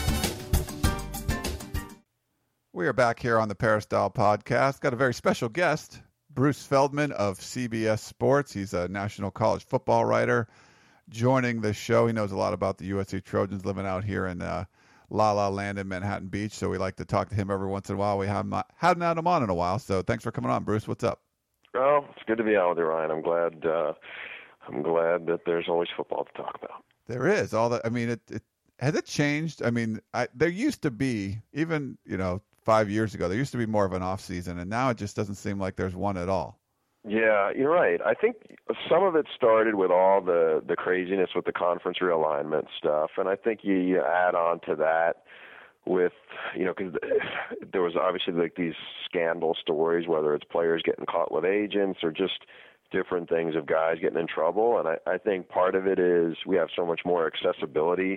We are back here on the Peristyle Podcast. Got a very special guest, Bruce Feldman of C B S Sports. He's a national college football writer joining the show. He knows a lot about the U S C Trojans living out here in uh, La La Land in Manhattan Beach, so we like to talk to him every once in a while. We haven't, hadn't had him on in a while, so thanks for coming on, Bruce. What's up? Oh, it's good to be on with you, Ryan. I'm glad. Uh, I'm glad that there's always football to talk about. There is all that. I mean, it, it has it changed. I mean, I, there used to be, even you know, five years ago, there used to be more of an off season, and now it just doesn't seem like there's one at all. Yeah, you're right. I think some of it started with all the, the craziness with the conference realignment stuff, and I think you, you add on to that with, you know, because there was obviously like these scandal stories, whether it's players getting caught with agents or just different things of guys getting in trouble. And I, I think part of it is we have so much more accessibility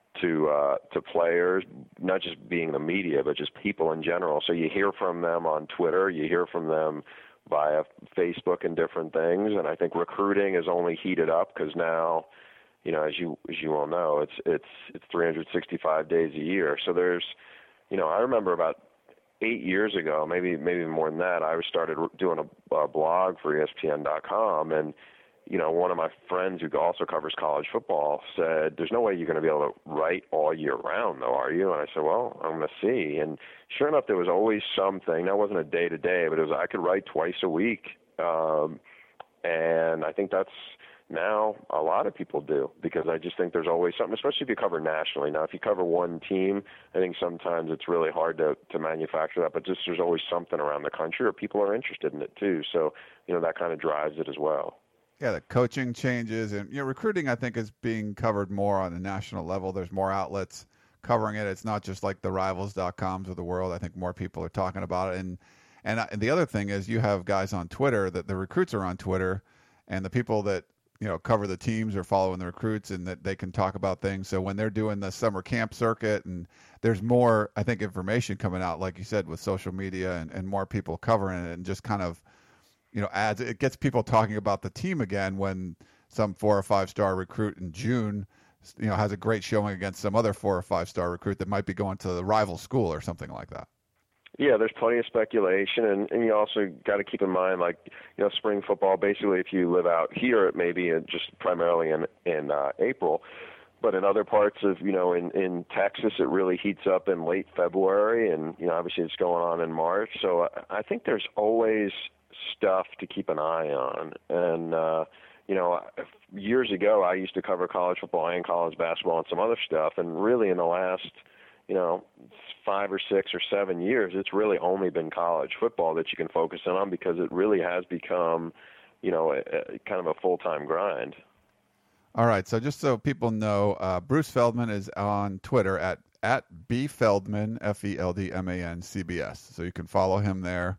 to uh, to players, not just being the media, but just people in general. So you hear from them on Twitter, you hear from them via Facebook and different things. And I think recruiting is only heated up because now, you know, as you as you all know, it's it's it's three hundred sixty-five days a year. So there's, you know, I remember about eight years ago, maybe maybe more than that, I started doing a, a blog for E S P N dot com, and you know, one of my friends who also covers college football said, "There's no way you're going to be able to write all year round, though, are you?" And I said, "Well, I'm going to see." And sure enough, there was always something. That wasn't a day to day, but it was I could write twice a week, um, and I think that's now a lot of people do, because I just think there's always something, especially if you cover nationally. Now, if you cover one team, I think sometimes it's really hard to, to manufacture that, but just there's always something around the country, or people are interested in it too. So, you know, that kind of drives it as well. Yeah, the coaching changes, and you know, recruiting, I think, is being covered more on a national level. There's more outlets covering it. It's not just like the rivals dot coms of the world. I think more people are talking about it. And, and, and the other thing is you have guys on Twitter, that the recruits are on Twitter, and the people that, you know, cover the teams or following the recruits, and that they can talk about things. So when they're doing the summer camp circuit, and there's more, I think, information coming out, like you said, with social media and, and more people covering it, and just kind of, you know, adds, it gets people talking about the team again when some four or five star recruit in June, you know, has a great showing against some other four or five star recruit that might be going to the rival school or something like that. Yeah, there's plenty of speculation, and, and you also got to keep in mind, like, you know, spring football, basically if you live out here, it may be just primarily in, in uh, April, but in other parts of, you know, in, in Texas, it really heats up in late February, and, you know, obviously it's going on in March. So I, I think there's always stuff to keep an eye on. And, uh, you know, years ago, I used to cover college football and college basketball and some other stuff, and really in the last, you know, five or six or seven years, it's really only been college football that you can focus in on, because it really has become, you know, a, a kind of a full-time grind. All right. So just so people know, uh, Bruce Feldman is on Twitter at, at B Feldman, F E L D M A N C B S. So you can follow him there.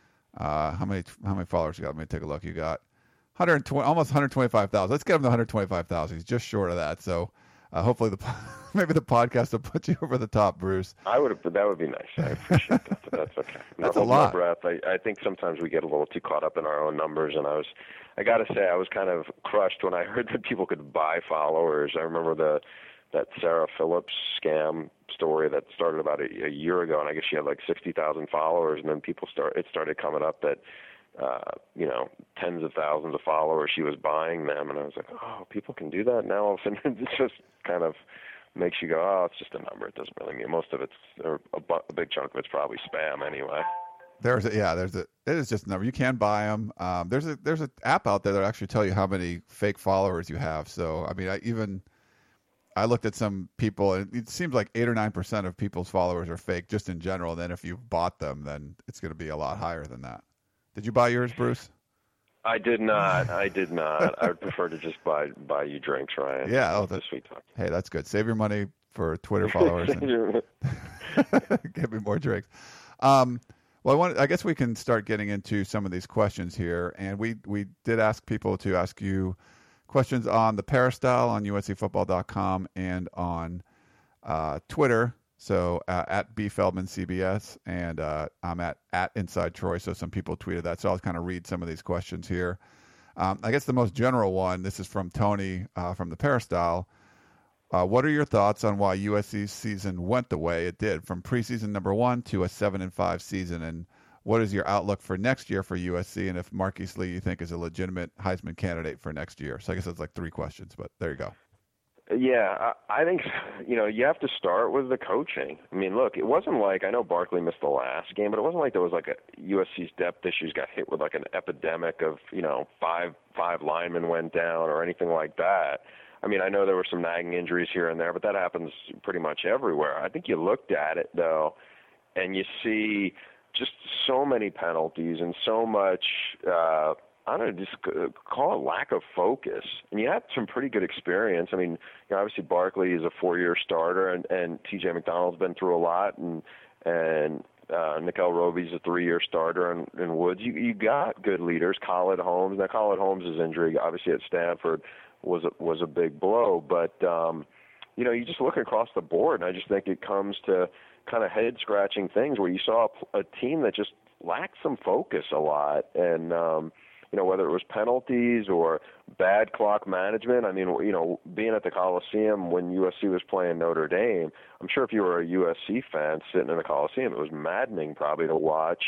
Uh, how many, how many followers you got? Let me take a look. You got one hundred twenty, almost one hundred twenty-five thousand. Let's get him to one hundred twenty-five thousand. He's just short of that. So, Uh, hopefully, the maybe the podcast will put you over the top, Bruce. I would have. That would be nice. I appreciate that. That's okay. That's a lot. Breath. I, I think sometimes we get a little too caught up in our own numbers, and I was, I got to say, I was kind of crushed when I heard that people could buy followers. I remember the that Sarah Phillips scam story that started about a, a year ago, and I guess she had like sixty thousand followers, and then people start. It started coming up that. Uh, you know, tens of thousands of followers, she was buying them, and I was like, oh, people can do that now? All of a sudden, it just kind of makes you go, oh, it's just a number. It doesn't really mean. Most of it's, or a, bu- a big chunk of it's probably spam anyway. There's a, yeah, there's a, it is just a number. You can buy them. Um, there's a, there's an app out there that actually tell you how many fake followers you have. So, I mean, I even, I looked at some people, and it seems like eight or nine percent of people's followers are fake just in general. And then if you bought them, then it's going to be a lot higher than that. Did you buy yours, Bruce? I did not. I did not. I would prefer to just buy buy you drinks, Ryan. Yeah. Oh, that's sweet talk. Hey, that's good. Save your money for Twitter followers and give me more drinks. Um, well, I want. I guess we can start getting into some of these questions here, and we we did ask people to ask you questions on the Peristyle on U S C football dot com and on uh, Twitter. So uh, at B Feldman C B S, and uh, I'm at, at Inside Troy. So some people tweeted that. So I'll kind of read some of these questions here. Um, I guess the most general one, this is from Tony uh, from the Peristyle. Uh, what are your thoughts on why U S C's season went the way it did, from preseason number one to a seven and five season? And what is your outlook for next year for U S C? And if Marquise Lee you think is a legitimate Heisman candidate for next year? So I guess that's like three questions, but there you go. Yeah, I, I think, you know, you have to start with the coaching. I mean, look, it wasn't like, I know Barkley missed the last game, but it wasn't like there was like a U S C's depth issues got hit with like an epidemic of, you know, five five linemen went down or anything like that. I mean, I know there were some nagging injuries here and there, but that happens pretty much everywhere. I think you looked at it, though, and you see just so many penalties and so much uh I don't know, just call it lack of focus. And you had some pretty good experience. I mean, you know, obviously Barkley is a four-year starter, and, and T J McDonald's been through a lot, and and Uh, Nickel Roby's a three-year starter, and, and Woods. You, you got good leaders. Khaled Holmes. Now, Khaled Holmes' injury, obviously at Stanford, was a, was a big blow. But um, you know, you just look across the board, and I just think it comes to kind of head-scratching things where you saw a, a team that just lacked some focus a lot, and um, you know, whether it was penalties or bad clock management. I mean, you know, being at the Coliseum when U S C was playing Notre Dame, I'm sure if you were a U S C fan sitting in the Coliseum, it was maddening probably to watch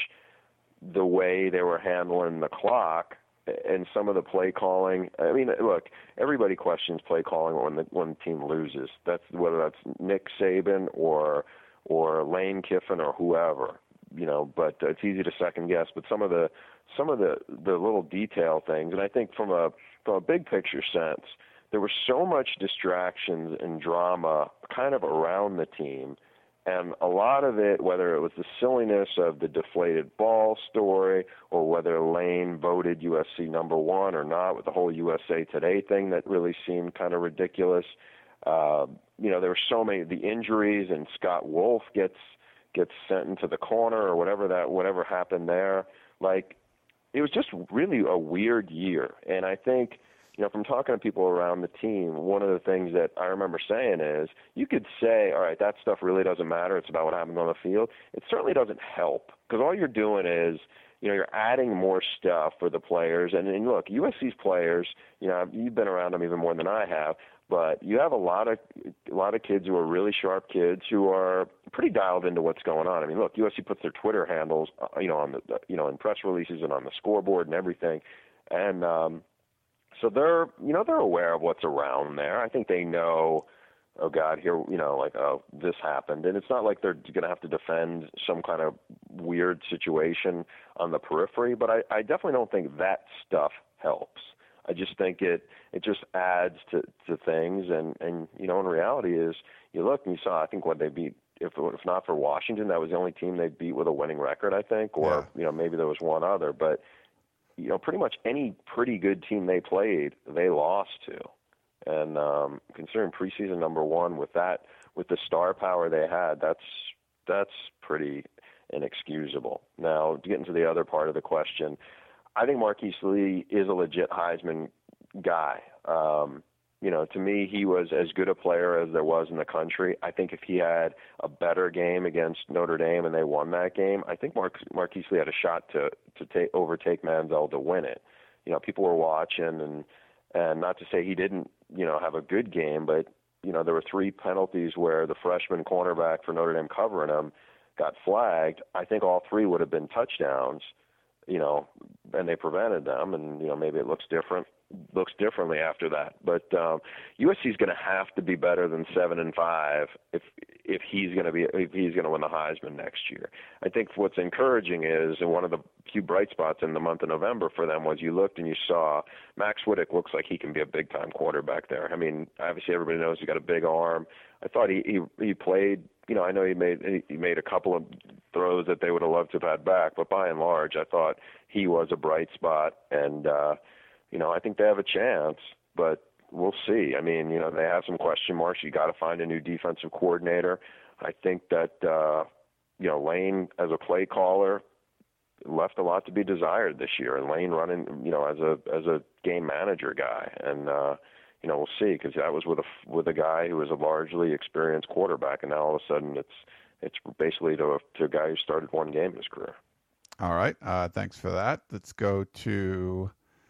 the way they were handling the clock and some of the play calling. I mean, look, everybody questions play calling when the when the team loses. That's whether that's Nick Saban or or Lane Kiffin or whoever. You know, but it's easy to second guess. But some of the some of the, the little detail things, and I think from a from a big picture sense, there was so much distractions and drama kind of around the team, and a lot of it, whether it was the silliness of the deflated ball story, or whether Lane voted U S C number one or not, with the whole U S A Today thing that really seemed kind of ridiculous. Uh, you know, there were so many the injuries, and Scott Wolf gets. gets sent into the corner or whatever that whatever happened there. Like, it was just really a weird year. And I think, you know, from talking to people around the team, one of the things that I remember saying is, you could say, all right, that stuff really doesn't matter. It's about what happens on the field. It certainly doesn't help, because all you're doing is, you know, you're adding more stuff for the players. And, and look, U S C's players, you know, you've been around them even more than I have, but you have a lot of a lot of kids who are really sharp kids who are pretty dialed into what's going on. I mean, look, U S C puts their Twitter handles, uh, you know, on the you know in press releases and on the scoreboard and everything, and um, so they're you know they're aware of what's around there. I think they know, oh God, here you know like oh this happened, and it's not like they're going to have to defend some kind of weird situation on the periphery. But I, I definitely don't think that stuff helps. I just think it it just adds to, to things, and, and you know, in reality is you look and you saw, I think what they beat, if if not for Washington, that was the only team they beat with a winning record, I think, or yeah. you know maybe there was one other, but you know pretty much any pretty good team they played, they lost to, and um, considering preseason number one with that with the star power they had, that's that's pretty inexcusable. Now, to get into the other part of the question. I think Marquise Lee is a legit Heisman guy. Um, you know, to me, he was as good a player as there was in the country. I think if he had a better game against Notre Dame and they won that game, I think Mar- Marquise Lee had a shot to to take, overtake Manziel to win it. You know, people were watching, and and not to say he didn't, you know, have a good game, but you know, there were three penalties where the freshman cornerback for Notre Dame covering him got flagged. I think all three would have been touchdowns. You know, and they prevented them, and you know maybe it looks different, looks differently after that. But um, U S C is going to have to be better than seven and five if if he's going to be if he's going to win the Heisman next year. I think what's encouraging is, and one of the few bright spots in the month of November for them was you looked and you saw Max Whittick looks like he can be a big time quarterback there. I mean, obviously everybody knows he's got a big arm. I thought he he, he played. You know, I know he made he made a couple of throws that they would have loved to have had back, but by and large, I thought he was a bright spot, and uh, you know, I think they have a chance, but we'll see. I mean, you know, they have some question marks. You got to find a new defensive coordinator. I think that uh, you know, Lane as a play caller left a lot to be desired this year, and Lane running, you know, as a as a game manager guy, and. Uh, You know, we'll see, because that was with a with a guy who was a largely experienced quarterback, and now all of a sudden it's it's basically to a, to a guy who started one game in his career. All right, uh, thanks for that. Let's go to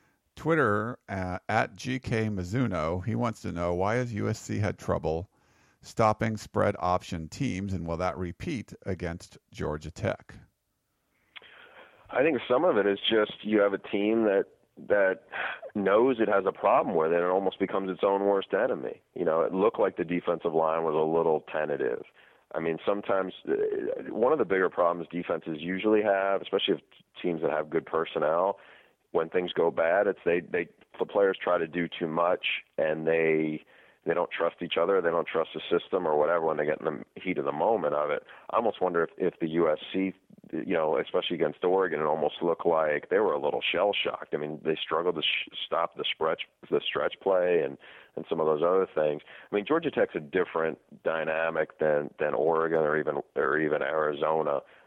Twitter uh, at G K Mizuno. He wants to know, why has U S C had trouble stopping spread option teams, and will that repeat against Georgia Tech? I think some of it is just you have a team that. that knows it has a problem with it and almost becomes its own worst enemy. You know, it looked like the defensive line was a little tentative. I mean, sometimes uh, one of the bigger problems defenses usually have, especially if teams that have good personnel, when things go bad, it's they, they the players try to do too much, and they they don't trust each other, they don't trust the system or whatever when they get in the heat of the moment of it. I almost wonder if, if the U S C, you know, especially against Oregon, it almost looked like they were a little shell-shocked. I mean, they struggled to sh- stop the stretch, the stretch play and, and some of those other things. I mean, Georgia Tech's a different dynamic than, than Oregon or even or even Arizona.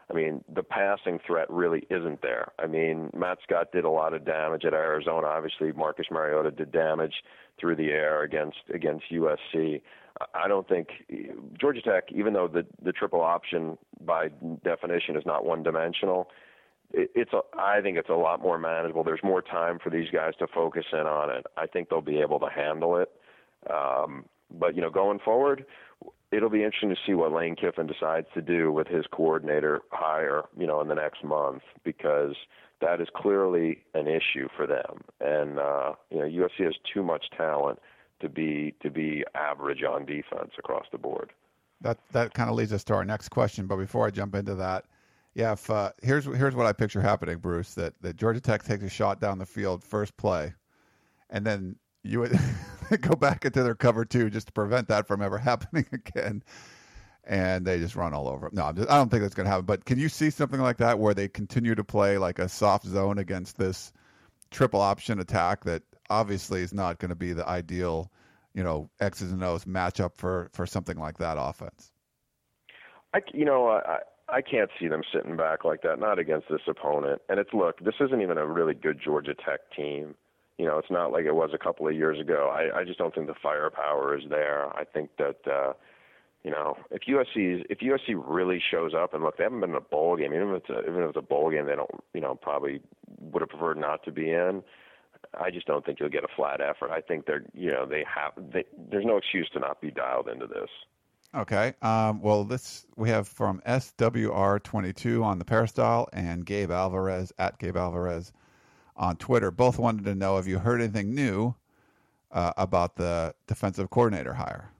I mean, the passing threat really isn't there. I mean, Matt Scott did a lot of damage at Arizona. Obviously, Marcus Mariota did damage through the air against against U S C. I don't think Georgia Tech, even though the the triple option by definition is not one-dimensional, it, it's a, I think it's a lot more manageable. There's more time for these guys to focus in on it. I think they'll be able to handle it. Um, but you know, going forward, it'll be interesting to see what Lane Kiffin decides to do with his coordinator hire, you know, in the next month, because that is clearly an issue for them. And uh, you know, U S C has too much talent to be to be average on defense across the board. That that kind of leads us to our next question. But before I jump into that, yeah, if uh, here's here's what I picture happening, Bruce. That that Georgia Tech takes a shot down the field first play, and then you would go back into their cover two just to prevent that from ever happening again. And they just run all over them. No, I'm just, I don't think that's going to happen. But can you see something like that where they continue to play like a soft zone against this triple option attack that obviously is not going to be the ideal, you know, X's and O's matchup for, for something like that offense? I, you know, I, I can't see them sitting back like that, not against this opponent. And it's, look, this isn't even a really good Georgia Tech team. You know, it's not like it was a couple of years ago. I, I just don't think the firepower is there. I think that, uh, you know, if U S C if U S C really shows up, and look, they haven't been in a bowl game, even if it's a, even if it's a bowl game, they don't, you know, probably would have preferred not to be in. I just don't think you'll get a flat effort. I think they're, you know, they have, they, there's no excuse to not be dialed into this. Okay. Um, well, this we have from S W R twenty-two on the Peristyle and Gabe Alvarez at Gabe Alvarez on Twitter. Both wanted to know, have you heard anything new uh, about the defensive coordinator hire?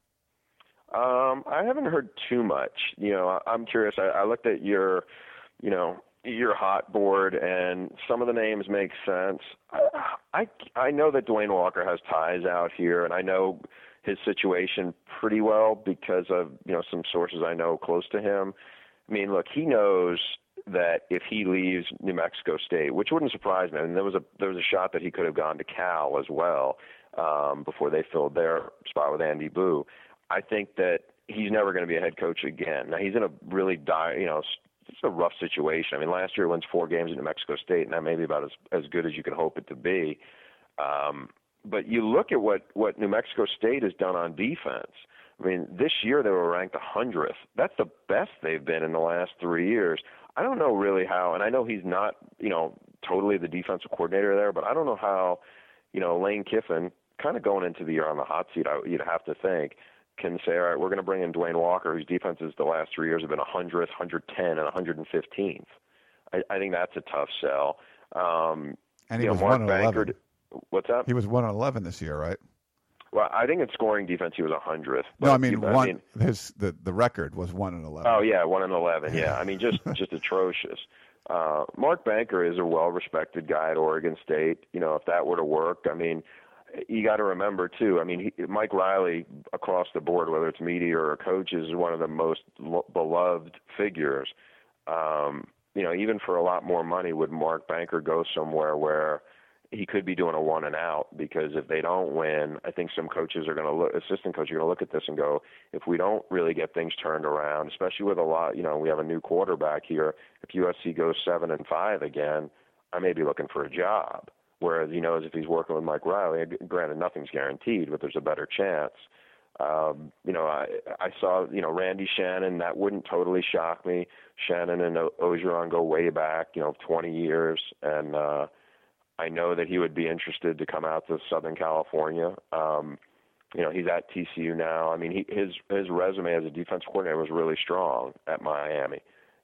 Um, I haven't heard too much. You know, I'm curious. I, I looked at your, you know, your hot board, and some of the names make sense. I, I, I know that Dwayne Walker has ties out here, and I know his situation pretty well because of, you know, some sources I know close to him. I mean, look, he knows that if he leaves New Mexico State, which wouldn't surprise me, I mean, there was a there was a shot that he could have gone to Cal as well um, before they filled their spot with Andy Boo. I think that he's never going to be a head coach again. Now, he's in a really dire, you know, it's a rough situation. I mean, last year he wins four games in New Mexico State, and that may be about as, as good as you could hope it to be. Um, but you look at what, what New Mexico State has done on defense. I mean, this year they were ranked one hundredth. That's the best they've been in the last three years. I don't know really how, and I know he's not, you know, totally the defensive coordinator there, but I don't know how, you know, Lane Kiffin, kind of going into the year on the hot seat, I, you'd have to think, can say, all right, we're going to bring in Dwayne Walker, whose defenses the last three years have been one hundredth, one hundred ten, and one hundred fifteenth. I, I think that's a tough sell. Um, and he you was know, Mark one and eleven. Bankert, what's that? He was one and eleven this year, right? Well, I think in scoring defense he was one hundredth. No, I mean, I one, mean his the, the record was one and eleven. Oh yeah, one and eleven. Yeah, I mean, just just atrocious. Uh, Mark Banker is a well-respected guy at Oregon State. You know, if that were to work, I mean, you got to remember too. I mean, he, Mike Riley across the board, whether it's media or coaches, is one of the most lo- beloved figures. Um, you know, even for a lot more money, would Mark Banker go somewhere where he could be doing a one and out? Because if they don't win, I think some coaches are going to look, assistant coaches are going to look at this and go, if we don't really get things turned around, especially with a lot, you know, we have a new quarterback here. If U S C goes seven and five again, I may be looking for a job. Whereas he knows if he's working with Mike Riley, granted nothing's guaranteed, but there's a better chance. Um, you know, I, I saw, you know, Randy Shannon, that wouldn't totally shock me. Shannon and o- Ogeron go way back, you know, twenty years. And uh, I know that he would be interested to come out to Southern California. Um, you know, he's at T C U now. I mean, he, his his resume as a defense coordinator was really strong at Miami.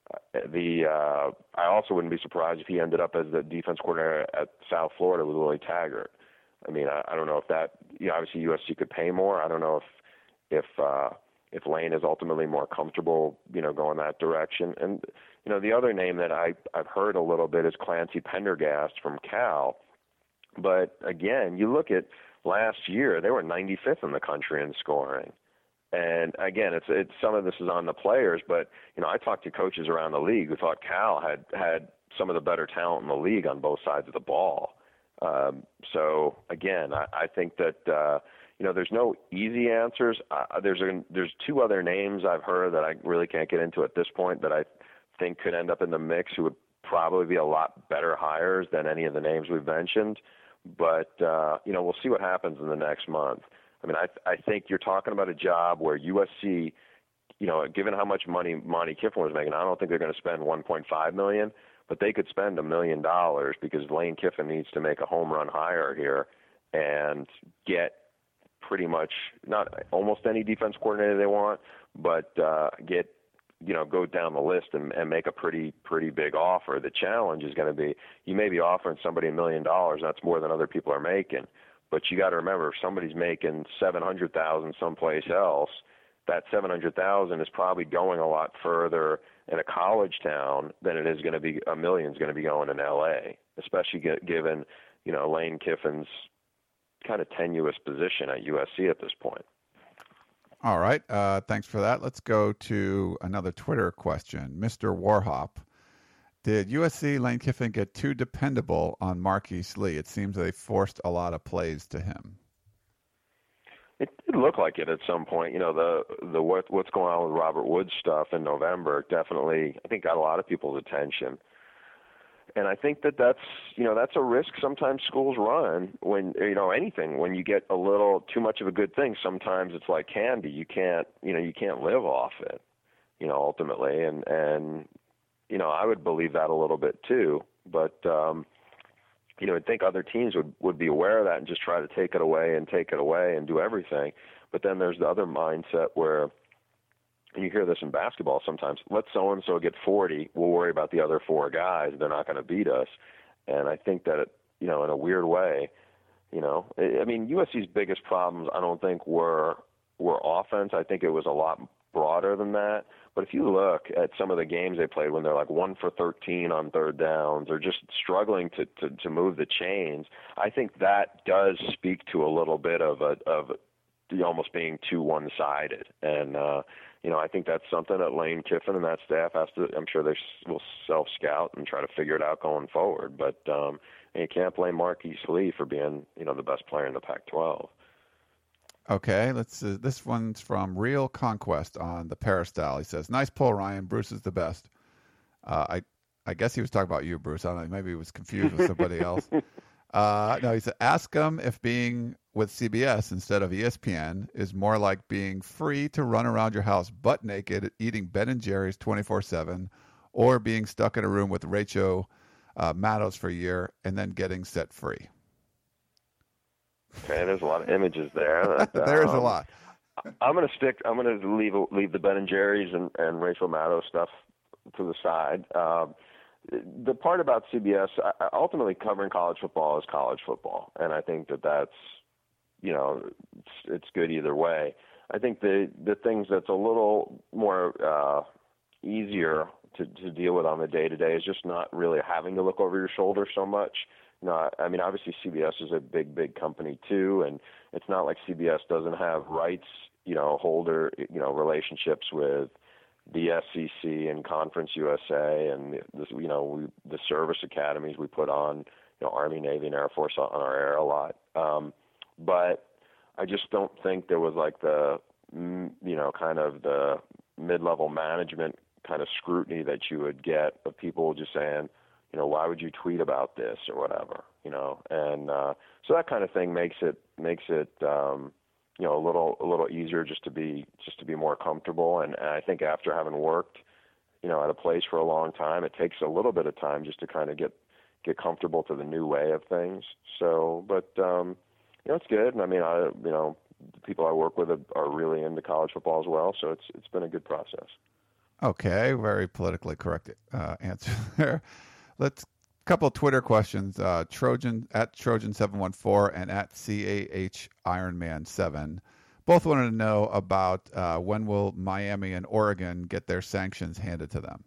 The uh, I also wouldn't be surprised if he ended up as the defense coordinator at South Florida with Willie Taggart. I mean, I, I don't know if that, you know, obviously U S C could pay more. I don't know if if uh, if Lane is ultimately more comfortable, you know, going that direction. And you know, the other name that I I've heard a little bit is Clancy Pendergast from Cal. But again, you look at last year, they were ninety-fifth in the country in scoring. And again, it's it's some of this is on the players, but you know, I talked to coaches around the league who thought Cal had had some of the better talent in the league on both sides of the ball. Um, so again, I, I think that uh, you know, there's no easy answers. Uh, there's a, there's two other names I've heard that I really can't get into at this point that I think could end up in the mix who would probably be a lot better hires than any of the names we've mentioned. But, uh, you know, we'll see what happens in the next month. I mean, I, I think you're talking about a job where U S C, you know, given how much money Monty Kiffin was making, I don't think they're going to spend one point five million dollars, but they could spend a million dollars because Lane Kiffin needs to make a home run hire here and get pretty much not almost any defense coordinator they want, but uh, get, you know, go down the list and, and make a pretty, pretty big offer. The challenge is going to be, you may be offering somebody a million dollars. That's more than other people are making. But you got to remember, if somebody's making seven hundred thousand someplace else, that seven hundred thousand is probably going a lot further in a college town than it is going to be, a million's going to be going in L A, especially get, given, you know, Lane Kiffin's kind of tenuous position at U S C at this point. All right. Uh, thanks for that. Let's go to another Twitter question. Mister Warhop, did U S C Lane Kiffin get too dependable on Marquise Lee? It seems they forced a lot of plays to him. It did look like it at some point. You know, the the what, what's going on with Robert Woods stuff in November definitely, I think, got a lot of people's attention. And I think that that's, you know, that's a risk sometimes schools run when, you know, anything, when you get a little too much of a good thing, sometimes it's like candy. You can't, you know, you can't live off it, you know, ultimately. And, and, you know, I would believe that a little bit too, but, um, you know, I think other teams would, would be aware of that and just try to take it away and take it away and do everything. But then there's the other mindset where, and you hear this in basketball sometimes, let so-and-so get forty, we'll worry about the other four guys, they're not going to beat us. And I think that, it, you know, in a weird way, you know, I mean, U S C's biggest problems, I don't think, were were offense. I think it was a lot broader than that. But if you look at some of the games they played when they're like one for thirteen on third downs or just struggling to, to, to move the chains, I think that does speak to a little bit of a, of almost being too one-sided. And, uh, you know, I think that's something that Lane Kiffin and that staff has to, I'm sure they will self-scout and try to figure it out going forward. But um, you can't blame Marquise Lee for being, you know, the best player in the Pac twelve. Okay, let's. Uh, this one's from Real Conquest on the Peristyle. He says, nice pull, Ryan. Bruce is the best. Uh, I I guess he was talking about you, Bruce. I don't know. Maybe he was confused with somebody else. Uh, no, he said, ask him if being with C B S instead of E S P N is more like being free to run around your house butt naked, eating Ben and Jerry's twenty-four seven, or being stuck in a room with Rachel uh, Maddow for a year and then getting set free. Okay, there's a lot of images there. That, there is um, a lot. I'm going to stick. I'm going to leave leave the Ben and Jerry's and, and Rachel Maddow stuff to the side. Um, the part about C B S, ultimately covering college football is college football, and I think that that's, you know, it's, it's good either way. I think the the things that's a little more uh, easier to, to deal with on the day to day is just not really having to look over your shoulder so much. No, I mean, obviously C B S is a big, big company too, and it's not like C B S doesn't have rights, you know, holder, you know, relationships with the S E C and Conference U S A and this, you know, we, the service academies we put on, you know, Army, Navy, and Air Force on our air a lot. Um, but I just don't think there was like the, you know, kind of the mid-level management kind of scrutiny that you would get of people just saying, you know, why would you tweet about this or whatever, you know? And uh, so that kind of thing makes it makes it um, you know a little a little easier just to be just to be more comfortable. And, and I think after having worked, you know, at a place for a long time, it takes a little bit of time just to kind of get get comfortable to the new way of things. So, but um, you know, it's good. And I mean, I you know, the people I work with are, are really into college football as well. So it's it's been a good process. Okay, very politically correct uh, answer there. Let's a couple of Twitter questions. Uh, Trojan at Trojan seven one four and at C A H Ironman seven. Both wanted to know about uh, when will Miami and Oregon get their sanctions handed to them.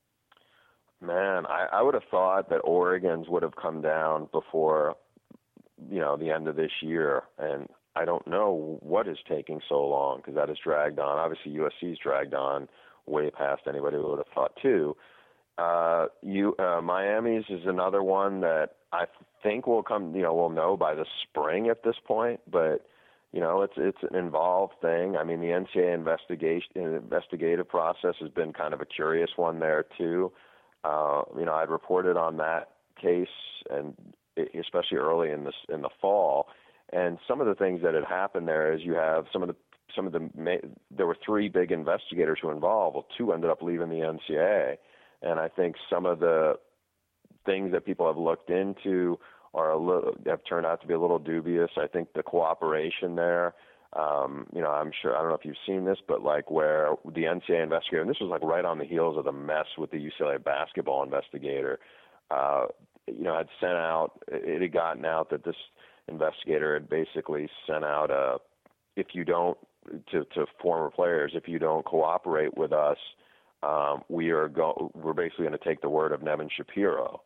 Man, I, I would have thought that Oregon's would have come down before, you know, the end of this year, and I don't know what is taking so long because that has dragged on. Obviously, U S C's dragged on way past anybody would have thought too. Uh, you, uh, Miami's is another one that I think will come, you know, we'll know by the spring at this point, but you know, it's it's an involved thing. I mean, the N C double A investigation investigative process has been kind of a curious one there too. Uh, you know, I'd reported on that case, and especially early in this in the fall. And some of the things that had happened there is you have some of the some of the there were three big investigators who were involved. Well, two ended up leaving the N C double A, and I think some of the things that people have looked into are a little have turned out to be a little dubious. I think the cooperation there. Um, you know, I'm sure, I don't know if you've seen this, but like where the N C double A investigator, and this was like right on the heels of the mess with the U C L A basketball investigator, uh, you know, had sent out, it had gotten out that this investigator had basically sent out a, if you don't, to, to former players, if you don't cooperate with us, um, we are go, we're basically going to take the word of Nevin Shapiro,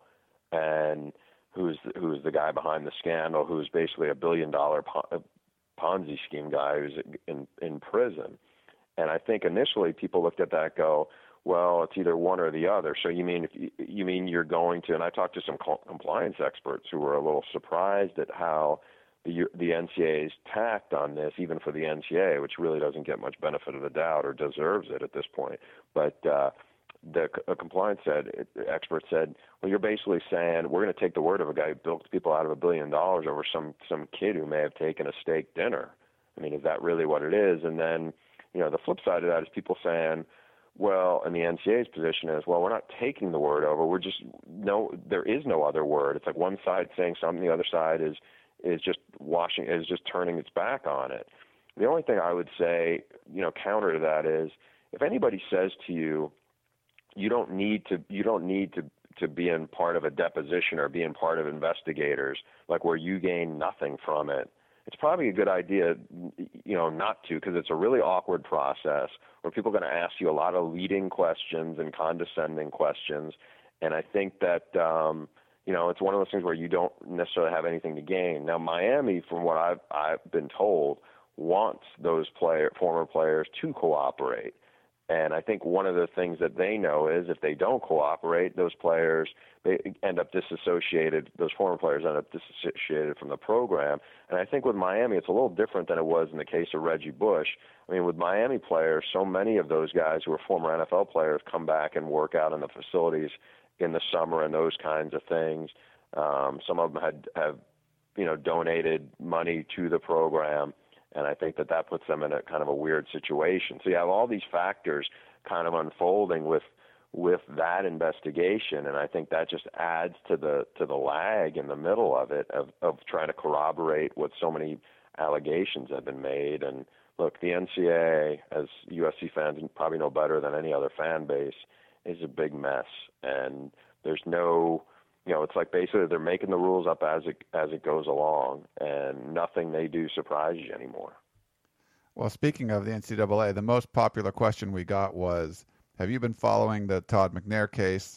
and who's, who's the guy behind the scandal, who's basically a billion dollar po- Ponzi scheme guy who's in in prison. And I think initially people looked at that and go, well, it's either one or the other. So you mean if you, you mean you're going to, and I talked to some co- compliance experts who were a little surprised at how the the N C double A's tacked on this, even for the N C double A, which really doesn't get much benefit of the doubt or deserves it at this point. But uh, the a compliance said, expert said, well, you're basically saying we're going to take the word of a guy who bilked people out of a billion dollars over some some kid who may have taken a steak dinner. I mean, is that really what it is? And then, you know, the flip side of that is people saying, well, and the N C double A's position is, well, we're not taking the word over. We're just, no, there is no other word. It's like one side saying something, the other side is is just washing, is just turning its back on it. The only thing I would say, you know, counter to that is, if anybody says to you, you don't need to, you don't need to, to be in part of a deposition or be in part of investigators, like where you gain nothing from it, it's probably a good idea, you know, not to, because it's a really awkward process where people are going to ask you a lot of leading questions and condescending questions. And I think that, um, you know, it's one of those things where you don't necessarily have anything to gain. Now, Miami, from what I've, I've been told, wants those player, former players to cooperate. And I think one of the things that they know is if they don't cooperate, those players, they end up disassociated, those former players end up disassociated from the program. And I think with Miami, it's a little different than it was in the case of Reggie Bush. I mean, with Miami players, so many of those guys who are former N F L players come back and work out in the facilities in the summer and those kinds of things. Um, some of them had have, you know, donated money to the program. And I think that that puts them in a kind of a weird situation. So you have all these factors kind of unfolding with with that investigation, and I think that just adds to the to the lag in the middle of it of, of trying to corroborate what so many allegations have been made. And look, the N C double A, as U S C fans probably know better than any other fan base, is a big mess. And there's no, you know, it's like basically they're making the rules up as it as it goes along, and nothing they do surprises you anymore. Well, speaking of the N C double A, the most popular question we got was, have you been following the Todd McNair case,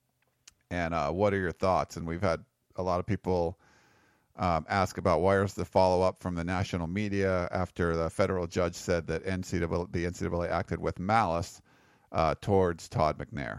and uh, what are your thoughts? And we've had a lot of people um, ask about where's the follow-up from the national media after the federal judge said that N C double A, the N C double A acted with malice uh, towards Todd McNair.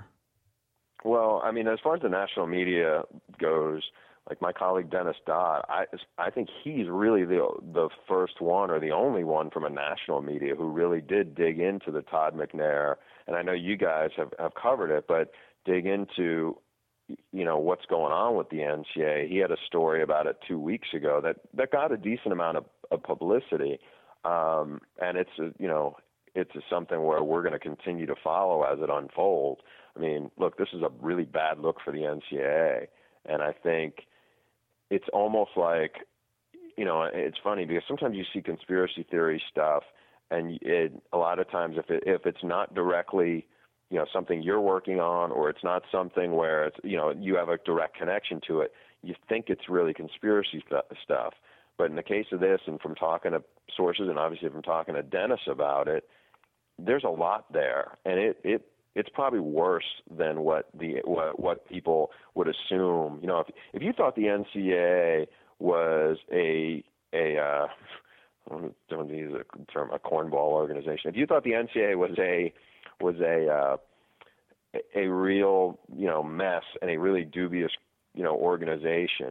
Well, I mean, as far as the national media goes, like my colleague Dennis Dodd, I I think he's really the the first one or the only one from a national media who really did dig into the Todd McNair. And I know you guys have, have covered it, but dig into, you know, what's going on with the N C double A. He had a story about it two weeks ago that, that got a decent amount of, of publicity. Um, and it's, a, you know, it's a, something where we're going to continue to follow as it unfolds. I mean, look, this is a really bad look for the N C double A. And I think it's almost like, you know, it's funny because sometimes you see conspiracy theory stuff, and it, a lot of times if it, if it's not directly, you know, something you're working on, or it's not something where it's, you know, you have a direct connection to it, you think it's really conspiracy th- stuff. But in the case of this, and from talking to sources, and obviously from talking to Dennis about it, there's a lot there, and it it it's probably worse than what the what, what people would assume. You know, if if you thought the N C double A was a a uh, don't use a term, a cornball organization. If you thought the N C double A was a was a uh, a real, you know, mess and a really dubious, you know, organization,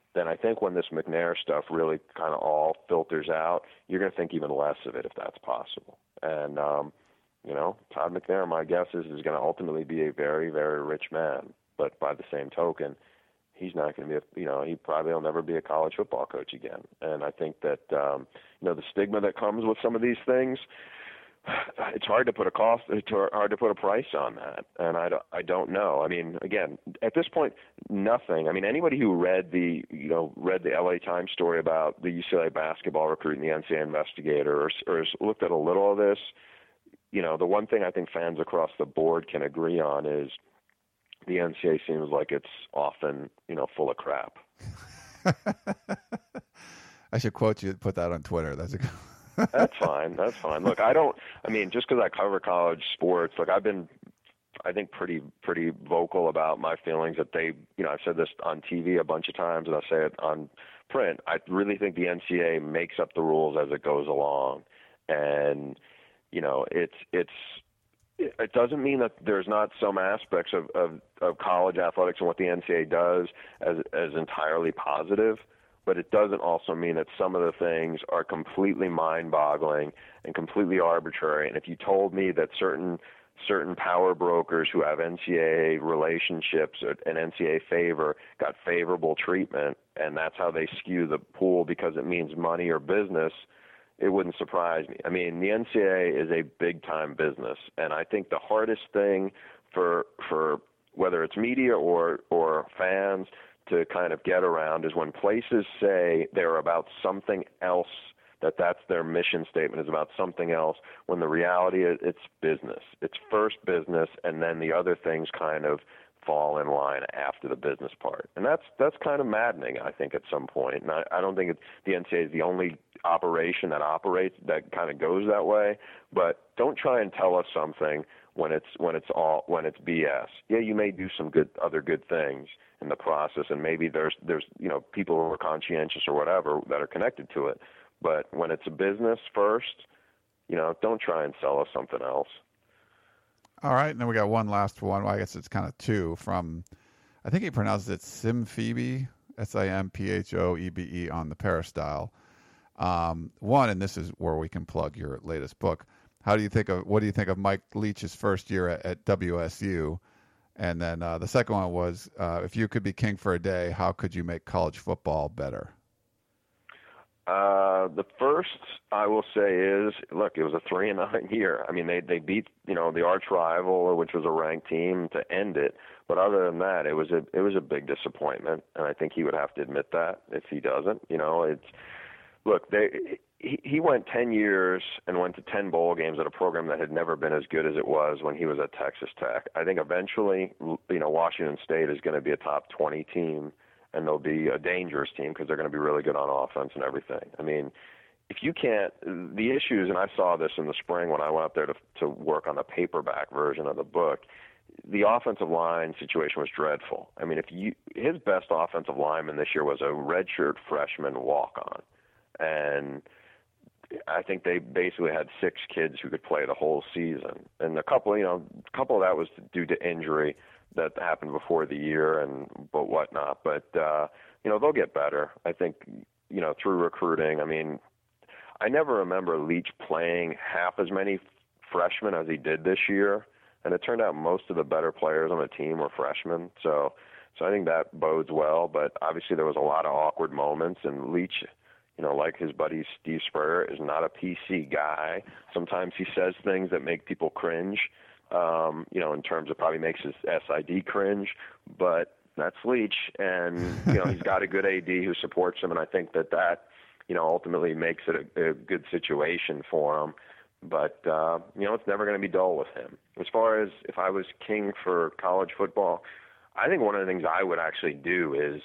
then I think when this McNair stuff really kind of all filters out, you're going to think even less of it if that's possible. And, um, you know, Todd McNair, my guess is, is going to ultimately be a very, very rich man. But by the same token, he's not going to be, a, you know, he probably will never be a college football coach again. And I think that, um, you know, the stigma that comes with some of these things, it's hard to put a cost, it's hard to put a price on that. And I don't, I don't know. I mean, again, at this point, nothing. I mean, anybody who read the, you know, read the L A Times story about the U C L A basketball recruit and the N C double A investigator, or, or has looked at a little of this, you know, the one thing I think fans across the board can agree on is the N C double A seems like it's often, you know, full of crap. I should quote you, put that on Twitter. That's a good That's fine. That's fine. Look, I don't, I mean, just because I cover college sports, look, I've been, I think, pretty, pretty vocal about my feelings that they, you know, I've said this on T V a bunch of times and I say it on print. I really think the N C double A makes up the rules as it goes along. And, you know, it's, it's, it doesn't mean that there's not some aspects of, of, of college athletics and what the N C double A does as, as entirely positive. But it doesn't also mean that some of the things are completely mind-boggling and completely arbitrary. And if you told me that certain certain power brokers who have N C double A relationships and N C double A favor got favorable treatment, and that's how they skew the pool because it means money or business, it wouldn't surprise me. I mean, the N C double A is a big-time business, and I think the hardest thing for for whether it's media or or fans to kind of get around is when places say they're about something else, that that's their mission statement is about something else, when the reality is it's business. It's first business, and then the other things kind of fall in line after the business part. And that's that's kind of maddening, I think, at some point. And I, I don't think it, the N C double A is the only operation that operates that kind of goes that way. But don't try and tell us something when it's when it's all when it's B S. Yeah, you may do some good other good things in the process, and maybe there's there's you know people who are conscientious or whatever that are connected to it. But when it's a business first, you know, don't try and sell us something else. All right, and then we got one last one. Well, I guess it's kind of two from, I think he pronounces it Simphoebe, S I M P H O E B E on the Peristyle. Um, one, and this is where we can plug your latest book. How do you think of what do you think of Mike Leach's first year at, at W S U? And then uh, the second one was, uh, if you could be king for a day, how could you make college football better? Uh, the first I will say is, look, it was a three and nine year. I mean, they they beat you know the arch rival, which was a ranked team, to end it. But other than that, it was a it was a big disappointment, and I think he would have to admit that if he doesn't. You know, it's look they. He, he went ten years and went to ten bowl games at a program that had never been as good as it was when he was at Texas Tech. I think eventually, you know, Washington State is going to be a top twenty team, and they'll be a dangerous team because they're going to be really good on offense and everything. I mean, if you can't, the issues, and I saw this in the spring when I went up there to to work on the paperback version of the book, the offensive line situation was dreadful. I mean, if you his best offensive lineman this year was a redshirt freshman walk-on, and I think they basically had six kids who could play the whole season, and a couple, you know, a couple of that was due to injury that happened before the year and but whatnot. But uh, you know, they'll get better. I think, you know, through recruiting. I mean, I never remember Leach playing half as many freshmen as he did this year, and it turned out most of the better players on the team were freshmen. So, so I think that bodes well. But obviously, there was a lot of awkward moments, and Leach, you know, like his buddy Steve Spurrier, is not a P C guy. Sometimes he says things that make people cringe, um, you know, in terms of probably makes his S I D cringe, but that's Leach. And, you know, he's got a good A D who supports him, and I think that that, you know, ultimately makes it a, a good situation for him. But, uh, you know, it's never going to be dull with him. As far as if I was king for college football, I think one of the things I would actually do is,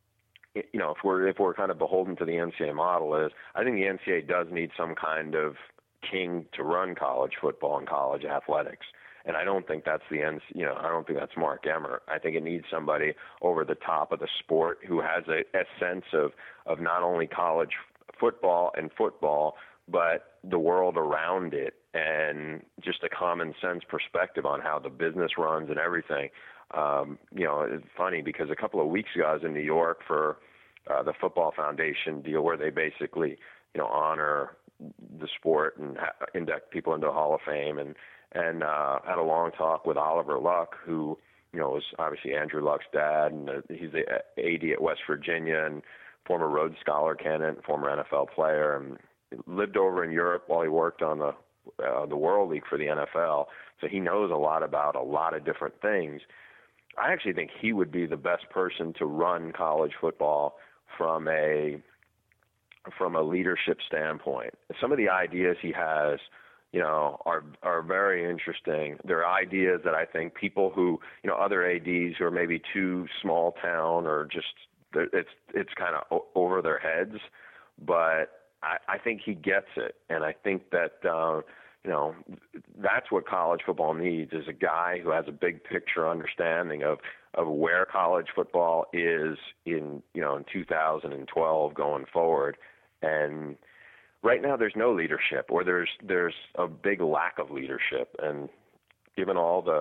you know, if we're if we're kind of beholden to the N C double A model, is I think the N C double A does need some kind of king to run college football and college athletics, and I don't think that's the N C double A. You know, I don't think that's Mark Emmert. I think it needs somebody over the top of the sport who has a, a sense of of not only college football and football, but the world around it, and just a common sense perspective on how the business runs and everything. Um, you know, it's funny because a couple of weeks ago I was in New York for uh, the Football Foundation deal where they basically, you know, honor the sport and ha- induct people into the Hall of Fame. And, and uh, had a long talk with Oliver Luck, who, you know, was obviously Andrew Luck's dad, and uh, he's the A D at West Virginia and former Rhodes Scholar candidate, former N F L player, and lived over in Europe while he worked on the uh, the World League for the N F L. So he knows a lot about a lot of different things. I actually think he would be the best person to run college football from a from a leadership standpoint. Some of the ideas he has, you know, are are very interesting. They're ideas that I think people who, you know, other A Ds who are maybe too small town or just it's it's kind of over their heads, but I, I think he gets it, and I think that uh, you know that's what college football needs is a guy who has a big picture understanding of of where college football is in you know in two thousand twelve going forward. And right now there's no leadership, or there's there's a big lack of leadership, and given all the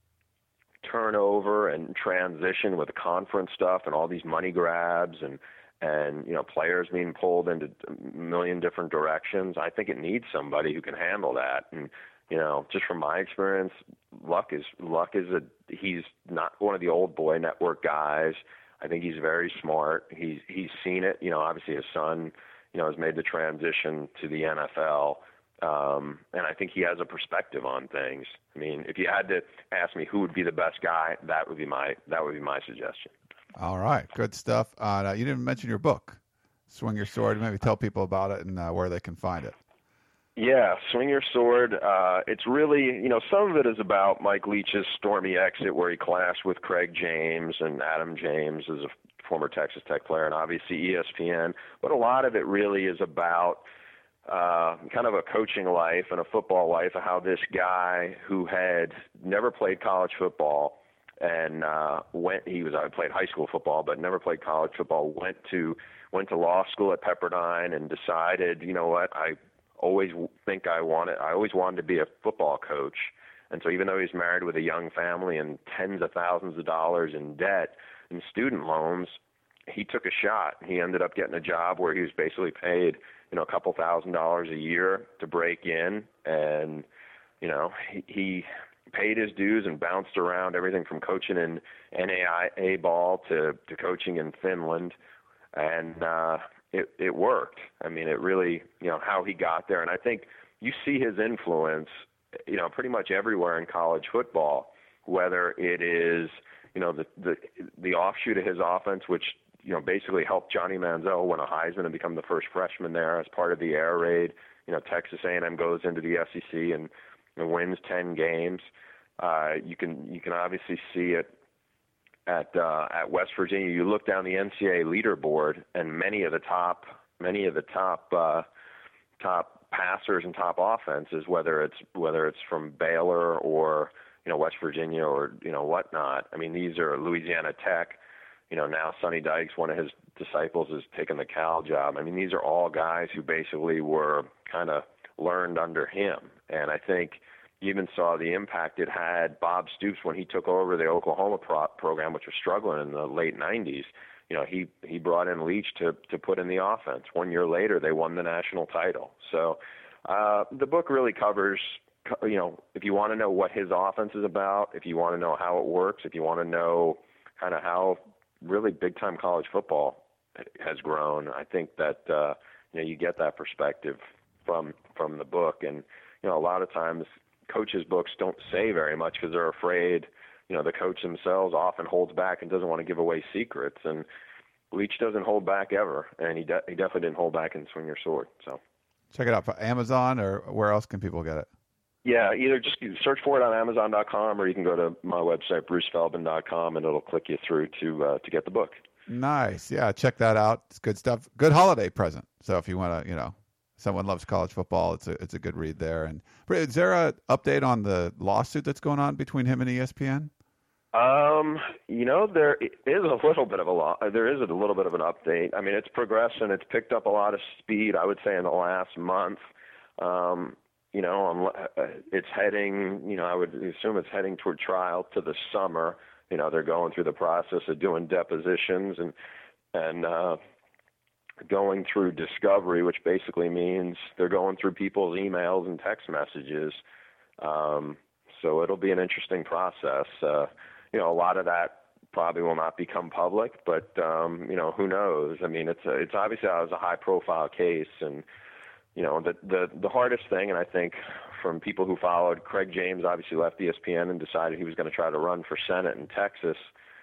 turnover and transition with the conference stuff and all these money grabs and and you know players being pulled into a million different directions, I think it needs somebody who can handle that. And you know, just from my experience, Luck is Luck is a he's not one of the old boy network guys. I think he's very smart. He's he's seen it. You know, obviously his son, you know, has made the transition to the N F L. Um, and I think he has a perspective on things. I mean, if you had to ask me who would be the best guy, that would be my that would be my suggestion. All right, good stuff. Uh, you didn't mention your book, Swing Your Sword. Maybe tell people about it and uh, where they can find it. Yeah, Swing Your Sword. Uh, it's really, you know, some of it is about Mike Leach's stormy exit where he clashed with Craig James, and Adam James is a former Texas Tech player, and obviously E S P N. But a lot of it really is about Uh, kind of a coaching life and a football life of how this guy who had never played college football and uh, went, he was, I played high school football, but never played college football, went to, went to law school at Pepperdine and decided, you know what, I always think I wanted, I always wanted to be a football coach. And so even though he was married with a young family and tens of thousands of dollars in debt and student loans, he took a shot. He ended up getting a job where he was basically paid, you know, a couple thousand dollars a year to break in, and you know, he, he paid his dues and bounced around everything from coaching in N A I A ball to, to coaching in Finland, and uh, it it worked. I mean, it really, you know, how he got there, and I think you see his influence, you know, pretty much everywhere in college football, whether it is, you know, the the the offshoot of his offense, which you know, basically helped Johnny Manziel win a Heisman and become the first freshman there as part of the air raid. You know, Texas A and M goes into the S E C and, and wins ten games. Uh, you can you can obviously see it at uh, at West Virginia. You look down the N C double A leaderboard, and many of the top many of the top uh, top passers and top offenses, whether it's whether it's from Baylor or you know West Virginia or you know whatnot. I mean, these are Louisiana Tech. You know, now Sonny Dykes, one of his disciples, has taken the Cal job. I mean, these are all guys who basically were kind of learned under him. And I think you even saw the impact it had. Bob Stoops, when he took over the Oklahoma pro- program, which was struggling in the late nineties, you know, he, he brought in Leach to, to put in the offense. One year later, they won the national title. So uh, the book really covers, you know, if you want to know what his offense is about, if you want to know how it works, if you want to know kind of how really big-time college football has grown, I think that uh, you know you get that perspective from from the book. And you know, a lot of times coaches' books don't say very much because they're afraid. You know, the coach themselves often holds back and doesn't want to give away secrets. And Leach doesn't hold back ever, and he de- he definitely didn't hold back in Swing Your Sword. So check it out for Amazon, or where else can people get it? Yeah, either just search for it on Amazon dot com, or you can go to my website, Bruce Feldman dot com, and it'll click you through to uh, to get the book. Nice. Yeah, check that out. It's good stuff. Good holiday present. So if you want to, you know, someone loves college football, it's a it's a good read there. And is there an update on the lawsuit that's going on between him and E S P N? Um, you know, there is a little bit of a law. There is a little bit of an update. I mean, it's progressed and it's picked up a lot of speed, I would say, in the last month. Um, You know, it's heading, you know, I would assume it's heading toward trial to the summer. You know, they're going through the process of doing depositions. And and uh, going through discovery, which basically means they're going through people's emails and text messages. Um, so it'll be an interesting process. Uh, you know, a lot of that probably will not become public, but um, you know, who knows? I mean, it's a, it's obviously it was a high-profile case, and you know, the the the hardest thing, and I think from people who followed, Craig James obviously left E S P N and decided he was going to try to run for Senate in Texas.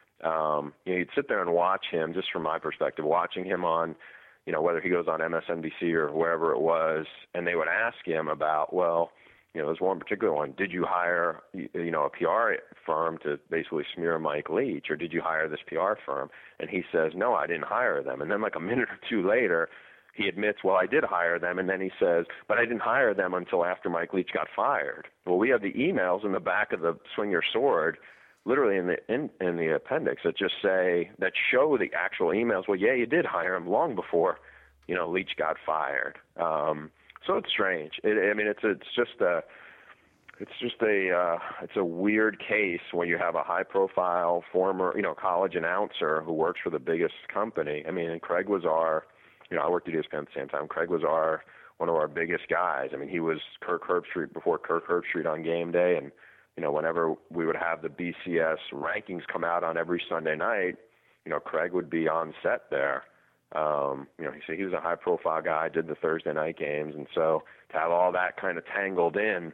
Um, you know, you'd sit there and watch him, just from my perspective, watching him on, you know, whether he goes on M S N B C or wherever it was, and they would ask him about, well, you know, there's one particular one. Did you hire, you know, a P R firm to basically smear Mike Leach, or did you hire this P R firm? And he says, no, I didn't hire them. And then like a minute or two later, he admits, well, I did hire them. And then he says, but I didn't hire them until after Mike Leach got fired. Well, we have the emails in the back of the Swing Your Sword, literally in the in, in the appendix, that just say, that show the actual emails. Well, yeah, you did hire him long before, you know, Leach got fired. Um, so it's strange. It, I mean, it's it's just a it's just a uh, it's a weird case when you have a high-profile former, you know, college announcer who works for the biggest company. I mean, Craig was our, you know, I worked at E S P N at the same time. Craig was our one of our biggest guys. I mean, he was Kirk Herbstreit before Kirk Herbstreit on game day, and you know, whenever we would have the B C S rankings come out on every Sunday night, you know, Craig would be on set there. Um, you know, he said he was a high-profile guy, did the Thursday night games, and so to have all that kind of tangled in,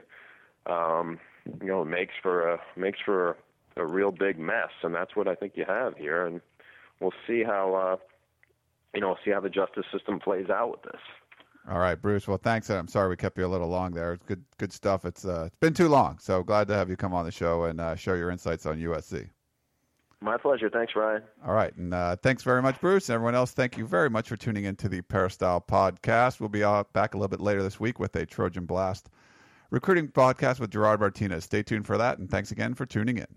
um, you know, it makes for a makes for a, a real big mess, and that's what I think you have here. And we'll see how, uh, you know, we'll see how the justice system plays out with this. All right, Bruce. Well, thanks. I'm sorry we kept you a little long there. It's good, good stuff. It's uh, it's been too long, so glad to have you come on the show and uh, share your insights on U S C. My pleasure. Thanks, Ryan. All right, and uh, thanks very much, Bruce. And everyone else, thank you very much for tuning in to the Peristyle Podcast. We'll be uh, back a little bit later this week with a Trojan Blast recruiting podcast with Gerard Martinez. Stay tuned for that, and thanks again for tuning in.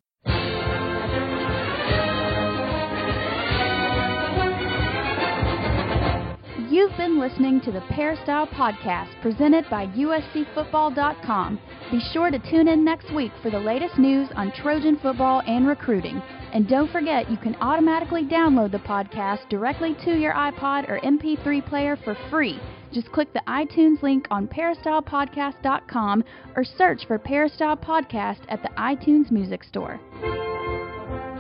You've been listening to the Peristyle Podcast presented by U S C Football dot com. Be sure to tune in next week for the latest news on Trojan football and recruiting. And don't forget, you can automatically download the podcast directly to your iPod or M P three player for free. Just click the iTunes link on Peristyle Podcast dot com or search for Peristyle Podcast at the iTunes Music Store.